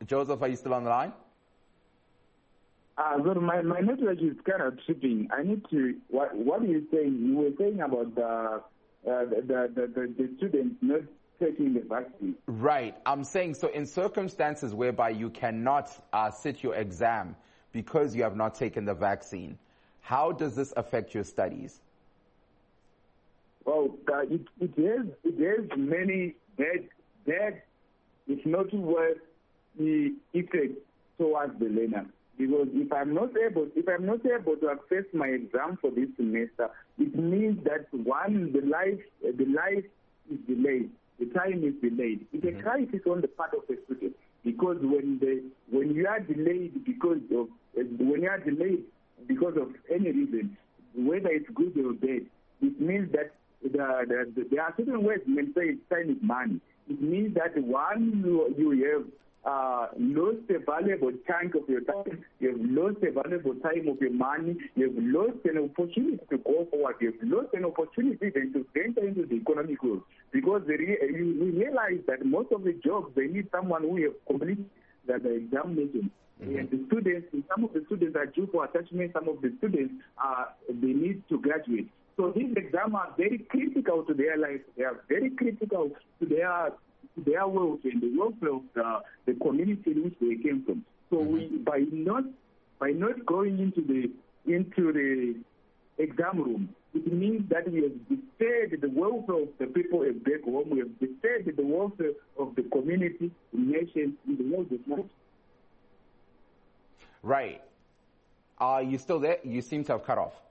Joseph, are you still on the line? Uh, so my, my network is kind of tripping. I need to, what, what are you saying? You were saying about the, uh, the, the, the, the students not taking the vaccine. Right. I'm saying, so in circumstances whereby you cannot uh, sit your exam because you have not taken the vaccine, how does this affect your studies? Well, uh, it, it, has, it has many bad, bad, if not worse, the effects towards the learner. Because if I'm not able, if I'm not able to access my exam for this semester, it means that one, the life, the life is delayed, the time is delayed. It's mm-hmm. a crisis on the part of the student, because when the when you are delayed because of when you are delayed because of any reason, whether it's good or bad, it means that the, the, the, there are certain ways men say time is money. It means that one you, you have. Uh, lost a valuable chunk of your time, you have lost a valuable time of your money, you have lost an opportunity to go forward, you have lost an opportunity then to enter into the economic growth. Because they re- you realize that most of the jobs, they need someone who have completed the, the examination. Mm-hmm. And the students, some of the students are due for attachment, some of the students, uh, they need to graduate. So these exams are very critical to their life. They are very critical to their their welfare and the welfare of the, the community in which they came from. So mm-hmm. we, by not by not going into the into the exam room, it means that we have disturbed the welfare of the people back home. We have disturbed the welfare of the community, the nation, in the world at large. Right. Are you still there? You seem to have cut off.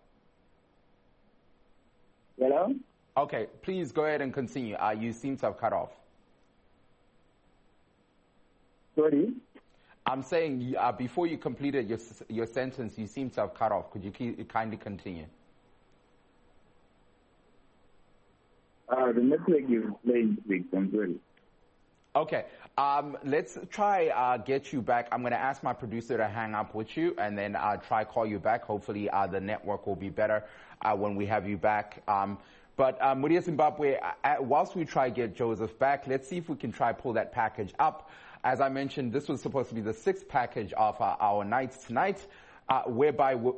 Hello? Okay, please go ahead and continue. Uh, you seem to have cut off. Sorry? I'm saying uh, before you completed your your sentence, you seem to have cut off. Could you keep, kindly continue? Uh, the network is playing tricks. I'm sorry. Okay. Um, let's try uh, get you back. I'm going to ask my producer to hang up with you, and then I'll try call you back. Hopefully, uh, the network will be better uh, when we have you back. Um, but uh, Muria Zimbabwe, uh, whilst we try get Joseph back, let's see if we can try pull that package up. As I mentioned, this was supposed to be the sixth package of uh, our nights tonight, uh, whereby we're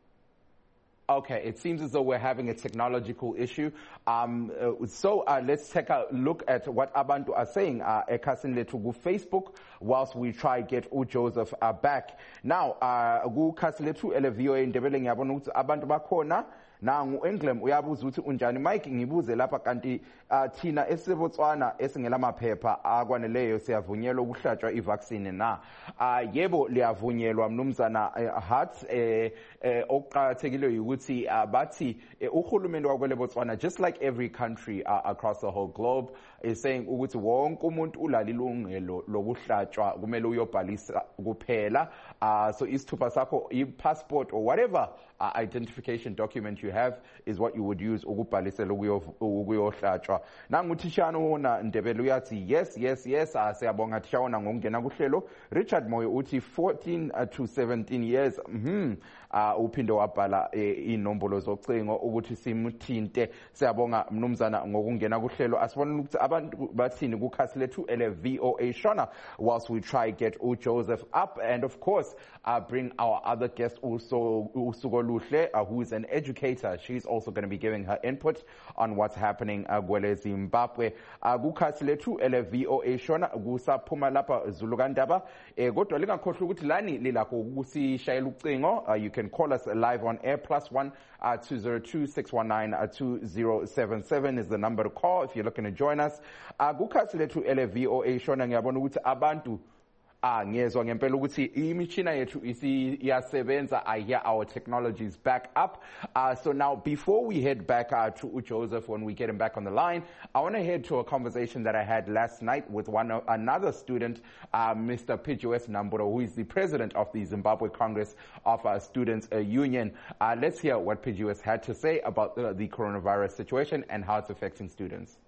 Okay, it seems as though we're having a technological issue. Um, uh, so uh, let's take a look at what Abantu are saying uh, ekhasin lethu ku Facebook whilst we try get uJoseph uh, back. Now, uh, ku khasi lethu ele V O A Ndebele ngiyabona ukuthi abantu bakhona nangu Englam uyabuza ukuthi unjani Mike ngibuze lapha kanti uh, thina eseBotswana esingela maphepha akwaneleyo siyavunyelwa ukuhlatshwa ivaccine na. Uh, yebo liyavunyelwa mnumzana uh, Hart eh, eh, okuqhakathekileyo ukuthi uh, bathi uh, uhulumende wakwele Botswana, just like every country uh, across the whole globe, is saying ukuthi wonke umuntu ulalilungelo lokuhlatshwa kumele uyobhalisa kuphela. Uh, so isithupha sakho i-passport or whatever uh, identification document you have is what you would use ukubhalisela ukuyohlatshwa. Nangu Tishana wona Ndebele uyathi yes yes yes uh, siyabonga Tishana ngokungena kuhlelo. Richard Moyo uthi fourteen to seventeen years mhm uh, uphinde wabhala eh, inombolo zocingo ukuthi simuthinte. Siyabonga mnumzana ngokungena kuhlelo. Asibona ukuthi abantu bathini kukhasi lethu ele V O A Shona whilst we try get uJoseph up, and of course uh, bring our other guest also Usugo Luhle, uh, who is an educator. She's also going to be giving her input on what's happening uh, Gwele Zimbabwe. Uh, kukhasi lethu ele V O A Shona kusaphuma lapha Zulukandaba. Eh, kodwa lingakhohlwa ukuthi lani lilakho ukusishayela ucingo. Uh, you can call us live on air. Plus one uh, two zero two six one nine uh, two zero seven seven is the number to call if you're looking to join us. Uh, kukhasi lethu ele V O A Shona ngiyabona ukuthi abantu Ah, ngiyezwa ngempela ukuthi imichina yethu iyasebenza. I hear our technology is back up. Uh, so now, before we head back uh, to Joseph, when we get him back on the line, I want to head to a conversation that I had last night with one uh, another student, uh, Mister P J S Namburo, who is the president of the Zimbabwe Congress of uh, Students uh, Union. Uh, let's hear what P J S had to say about uh, the coronavirus situation and how it's affecting students.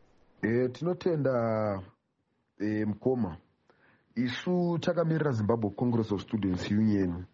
Eh, tinotenda eh, mkoma. Isu takamirira Zimbabwe Congress of Students Union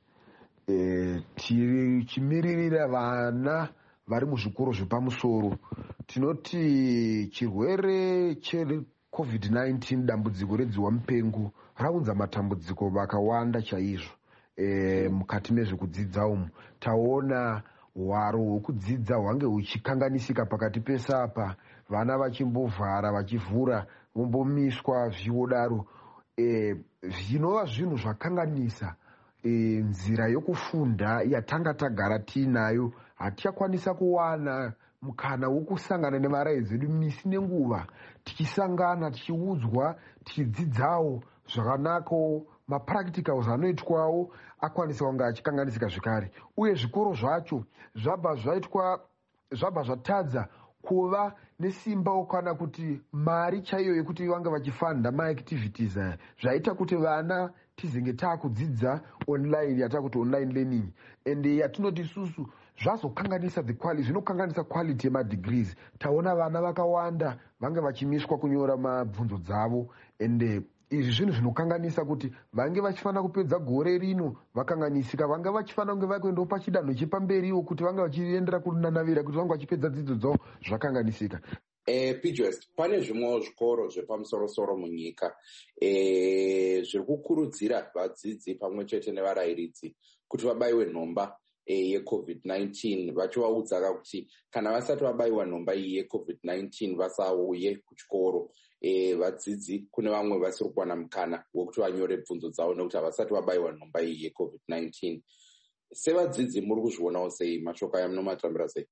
eh, tichimiririra vana vari muzvikoro zvepamusoro. Tinoti chirwere covid nineteen dambudziko redziwa mupengo raunza matambudziko vakawanda chaizvo e, mukati mezvekudzidza umu. Taona hwaro hwekudzidza hwange huchikanganisika pakati pesapa, vana vachimbovhara vachivhura vombomiswa zviwodaro. E, zvinova zvinhu zvakanganisa e, nzira yokufunda yatanga tagara tiinayo. Hatichakwanisa kuwana mukana wokusangana nevaraidzi vedu misi nenguva, tichisangana tichiudzwa tichidzidzawo zvakanako. Mapracticals anoitwawo akwanisa kunge achikanganisika zvekare, uye zvikoro zvacho zvabva zvaitwa zvabva zvatadza kuva nesimba kana kuti mari chaiyo yekuti vange vachifanda maactivities aya, zvaita kuti vana tizinge taakudzidza online, yatava kuti online learning, and yatinoti isusu zvazokanganisa the quality, zvinokanganisa quality yemadegrees. Taona vana vakawanda vange vachimiswa kunyora mabvunzo dzavo, and izvi zvinhu zvinokanganisa kuti vange vachifanira kupedza gore rino vakanganisika, vange vachifanira kunge vakuendawo pachidanho chepamberiwo kuti vange vachiendera kunanavira kuti vange vachipedza dzidzo dzavo zvakanganisika. E, P G S, pane zvimwewo zvikoro zvepamusoro-soro munyika e, zviri kukurudzira vadzidzi pamwe chete nevarayiridzi kuti vabayiwe nhomba e, yecovid nineteen, vachivaudza kuti kana vasati vabayiwa nhomba iyi yecovid nineteen vasauye kuchikoro. E, vadzidzi kune vamwe vasiri kuwana mukana wekuti vanyore bvunzo dzavo nekuti havasati vabayiwa nhomba iyi yecovid nineteen. Sevadzidzi muri kuzvionawo sei? mashoko aya munomatambira sei?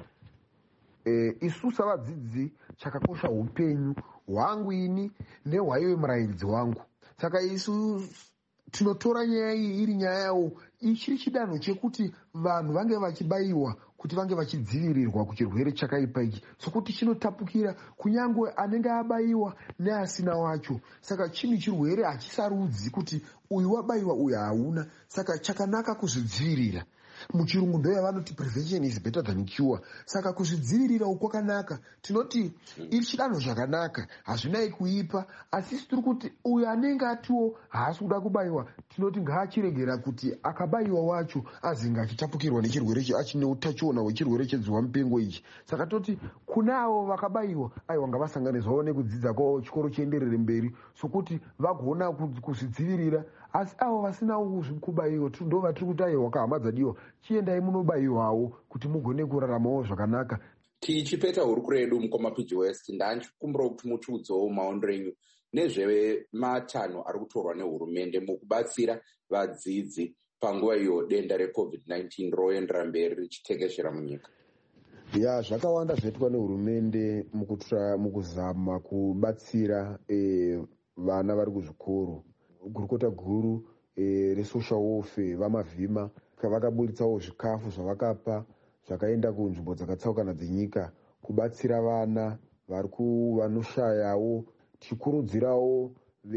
E, isu savadzidzi chakakosha upenyu hwangu ini nehwaiwe murairidzi wangu. Saka isu tinotora nyaya iyi iri nyaya yawo ichiri chidanho chekuti vanhu vange vachibayiwa kuti vange vachidzivirirwa kuchirwere chakaipa ichi, sokuti chinotapukira kunyangwe anenge abayiwa neasina wacho. Saka chini chirwere hachisarudzi kuti uyu wabayiwa uyu hauna. Saka chakanaka kuzvidzivirira. Muchirungu ndo yavanoti prevention is better than cure. Saka kuzvidzivirira uko kwakanaka. Tinoti iri chidanho zvakanaka, hazvinai kuipa, asi tiri kuti uyu anenge atiwo haasi kuda kubayiwa, tinoti ngaachiregera kuti akabayiwa wacho azinga achitapukirwa nechirwere achine utachiona hwechirwere chedziwa mupengo ichi. Saka toti kunavo vakabayiwa aiwa ngavasanganidzwawo nekudzidza kwavo, chikoro chienderere mberi, sokuti vagoona kuzvidzivirira. Asi avo vasina kubayiwa ndo vatiri kuti aiwa kahama dzadiwa, chiendai munobayiwawo kuti mugone kuraramawo zvakanaka. Tichipeta hurukuro yedu mukoma P G West, ndanchikumbirawo kuti mutiudzewo maondo enyu nezvematanho ari kutorwa nehurumende mukubatsira vadzidzi panguva iyo denda recovid nineteen roendera mberi richitekeshera munyika. Ya, zvakawanda zvaitwa nehurumende mukuzama kubatsira e, vana vari kuzvikoro. Gurukota guru e, resocial welfare vamavhima vakaburitsawo zvikafu zvavakapa zvakaenda kunzvimbo dzakatsaukana dzenyika kubatsira vana vari vanoshayawo. Tichikurudzirawo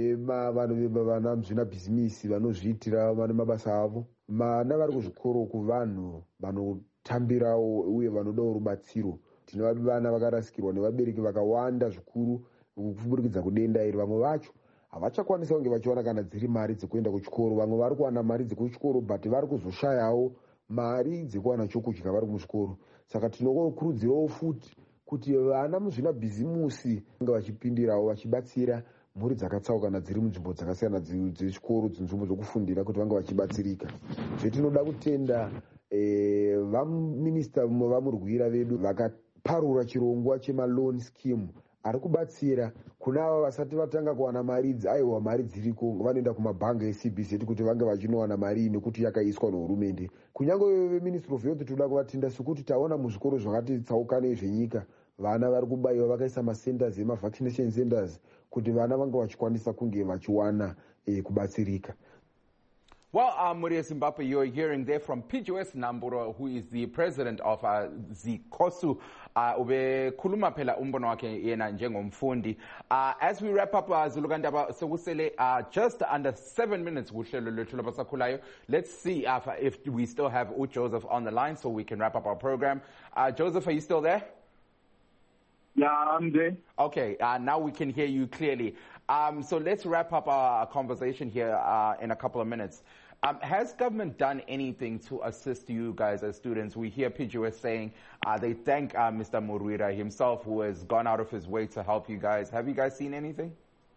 vana muzvina bhizimisi vanozviitira vane mabasa avo, vana vari kuzvikoro kuvanhu vanotambirawo uye vanodawo rubatsiro. Tine vana vakarasikirwa nevabereki vakawanda zvikuru kuburikidza kudenda iri. Vamwe vacho havachakwanisa kunge vachiwana kana dziri mari dzekuenda kuchikoro. Vamwe vari kuwana mari dzekuchikoro but vari kuzoshayawo mari dzekuwana chokudya vari kuzvikoro. Saka tinokurudzirawo futi kuti vana muzvina bhizimusi vange vachipindirawo vachibatsira mhuri dzakatsaukana dziri munzvimbo dzakasiyana dzechikoro, dzinzvimbo dzokufundira, kuti vange vachibatsirika. Zvetinoda kutenda e, vaminista vamurwira vedu vakaparura chirongwa chemaloan scheme ari kubatsira kuna ava vasati vatanga kuwana mari idzi. Aiwa, mari dziriko, vanoenda kumabhanga eC B Z kuti vange vachinowana mari nekuti yakaiswa nehurumende. Kunyange veministry of health toda kuvatenda sekuti taona muzvikoro zvakati tsaukane zvenyika vana vari kubayiwa, vakaisa macenters emavaccination centers kuti vana vange vachikwanisa kunge vachiwana eh, kubatsirika. Well, uh, Muria Zimbabwe, you're hearing there from P G S Namburo, who is the president of uh, Zikosu. Ube kuluma phela umbono wakhe yena njengomfundi. As we wrap up, uh, Zulukandaba sekusele uh, just under seven minutes kuhlelo lwethu labasakhulayo. Let's see uh, if we still have U Joseph on the line so we can wrap up our program. Uh, Joseph, are you still there? Yeah, I'm there. Okay, uh, now we can hear you clearly. Um, so let's wrap up our conversation here uh, in a couple of minutes. Um, has government done anything to assist you guys as students? We hear P G O S saying uh, they thank uh, Mister Murwira himself, who has gone out of his way to help you guys. Have you guys seen anything?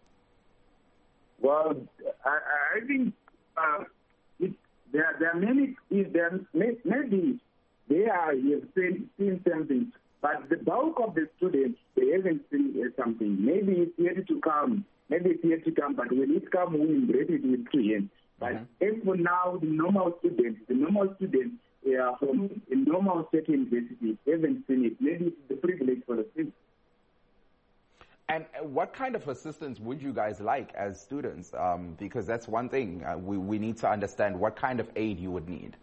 Well, I, I think uh, it, there, there are many, there may, maybe they are have seen, seen something, but the bulk of the students, they haven't seen something. Maybe it's yet to come, maybe it's yet to come, but when it comes, we embrace it with two hands. But mm-hmm. as for now, the normal students, the normal students uh, from a normal state university haven't seen it. Maybe it's the privilege for the students. And what kind of assistance would you guys like as students? Um, because that's one thing. Uh, we, we need to understand what kind of aid you would need.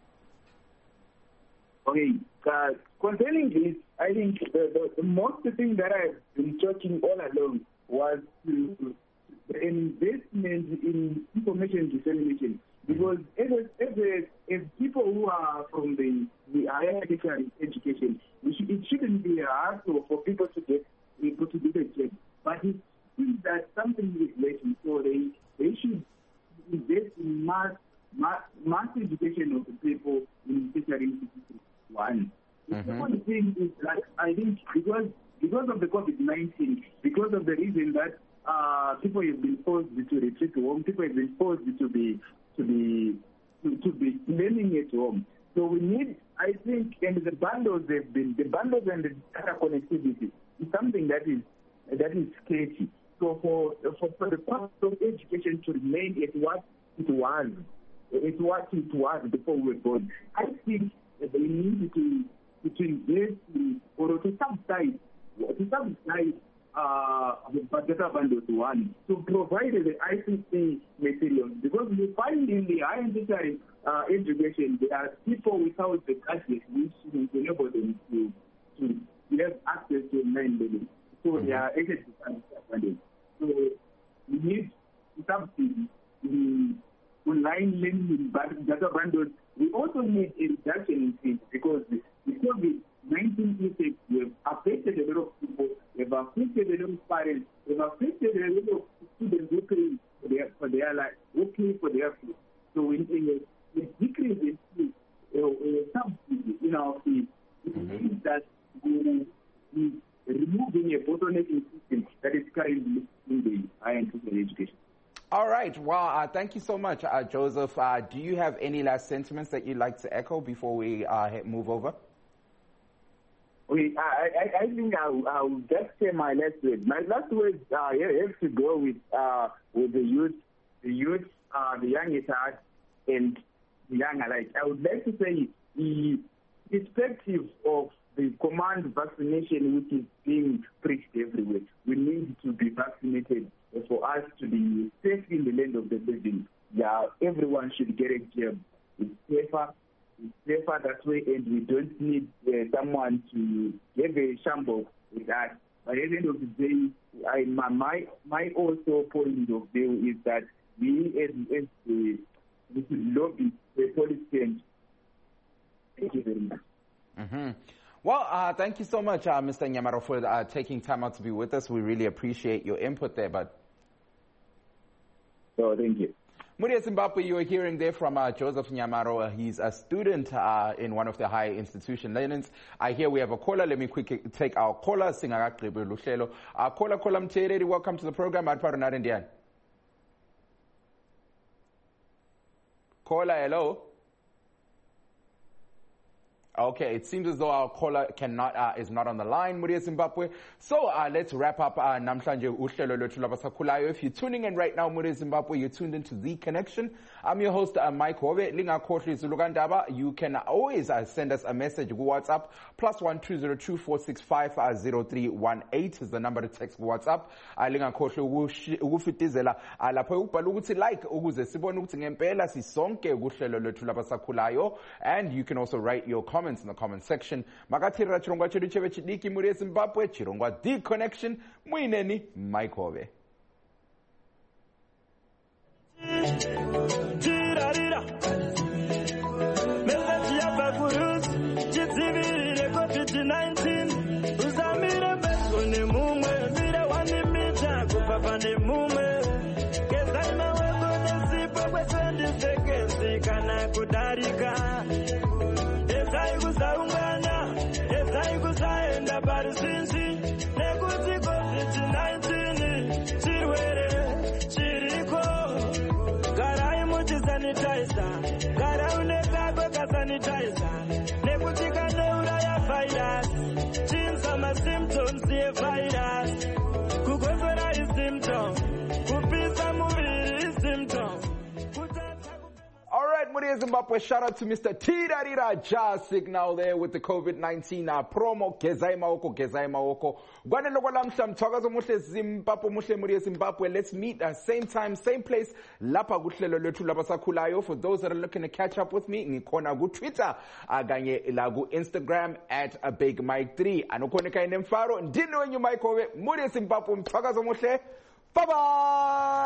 Okay, uh, concerning this, I think the, the, the most thing that I've been talking all along was to the investment in information dissemination. Because as, a, as, a, as people who are from the, the higher education, it, should, it shouldn't be hard for, for people to get able to do the check. But it seems that something is lacking, so they, they should invest in mass, mass, mass education of the people in tertiary institutions. One. The mm-hmm. second thing is that I think because because of the COVID nineteen, because of the reason that uh, people have been forced to retreat to home, people have been forced to be to be to, to be learning at home. So we need, I think, and the bundles have been the bundles and the data connectivity is something that is that is sketchy. So for for, for the cost of education to remain at what it was, at what it was before we were born, I think they need to to invest in, or to subsidize to subsidize uh, the data bundles one to provide the I C T materials, because we find in the higher tertiary uh, education there are people without the gadgets which will enable them to to have access to nine million. So mm-hmm. they are able to subsidize. So we need subsidy in online learning data bundles. We also need a reduction in fees because the COVID nineteen effects have affected a lot of people, have affected a lot of parents, have affected a lot of students who pay for their, for their life, who pay for their fees. So we need a decrease in fees, a subsidy in our fees. It means that we we removing a bottlenecking system that is currently in the higher education. All right. Well, uh, thank you so much, uh, Joseph. Uh, do you have any last sentiments that you'd like to echo before we uh, move over? We, I, I, I think I'll, I'll just say my last words. My last words uh, have to go with uh, with the youth, the youth, uh, the young at heart, and the young alike. I would like to say the perspective of the command vaccination, which is being preached everywhere. We need to be vaccinated for us to be safe in the land of the living. Yeah, everyone should get a jab. It's safer, it's safer that way, and we don't need uh, someone to give a shamble with us. But at the end of the day, I, my, my my also point of view is that we as, as the we should lobby the policy change. Thank you very much. Mm-hmm. Well, uh, thank you so much, uh, Mister Nyamaro, for uh, taking time out to be with us. We really appreciate your input there, but. Oh, thank you. Muria Zimbabwe, you are hearing there from uh, Joseph Nyamaro. Uh, he's a student uh, in one of the higher institution learnings. I hear we have a caller. Let me quickly take our caller. Uh, caller, caller, Mtereri, welcome to the program. Caller, hello. Okay, it seems as though our caller cannot uh, is not on the line, Muria Zimbabwe. So uh, let's wrap up uh, namhlanje uhlelo lwethu lwabasakhulayo. If you're tuning in right now, Muria Zimbabwe, you're tuned into The Connection. I'm your host, uh, Mike Hove. Lingakhohlwa Zulugandaba. You can always uh, send us a message to WhatsApp. Plus one two zero two four six five zero three one eight is the number to text WhatsApp. Uh, Lingakhohlwa ukufitizela uh, lapho ukubhala ukuthi like ukuze sibone ukuthi ngempela sisonke kuhlelo lwethu lwabasakhulayo. And you can also write your comments in the comment section. Makathira chirongwa chedu cheve chidiki Muria Zimbabwe, chirongwa The Connection, muineni Mike Hove. Papa ne mume, que zaima wewe nesipo kwesende sekesi kana kudarika ezai kusaungana ezai kusaenda paruzinzi nekuti covid nineteen chirwere chiriko garai muchisanitizer gara une kako kasanitizer nekuti kanouraya virus chinza masymptoms evirus kugozora isymptom kupisa muviri isymptom. All right, Muria Zimbabwe, shout out to Mister Tirarira Ja Signal there with the COVID nineteen uh, promo. Gezai Maoko, Gezai Maoko. Gwanelo kwalamhla mthwakazo muhle Zimbabwe, muhle Muria Zimbabwe. Let's meet at same time, same place. Lapha kuhlelo lwethu labasakhulayo. For those that are looking to catch up with me, ngikhona ku Twitter, aganye la ku Instagram at a Big Mike three. Anokhoneka inemfaro, ndini wenyu Mike Howe, Muria Zimbabwe, mthwakazo muhle. Bye bye.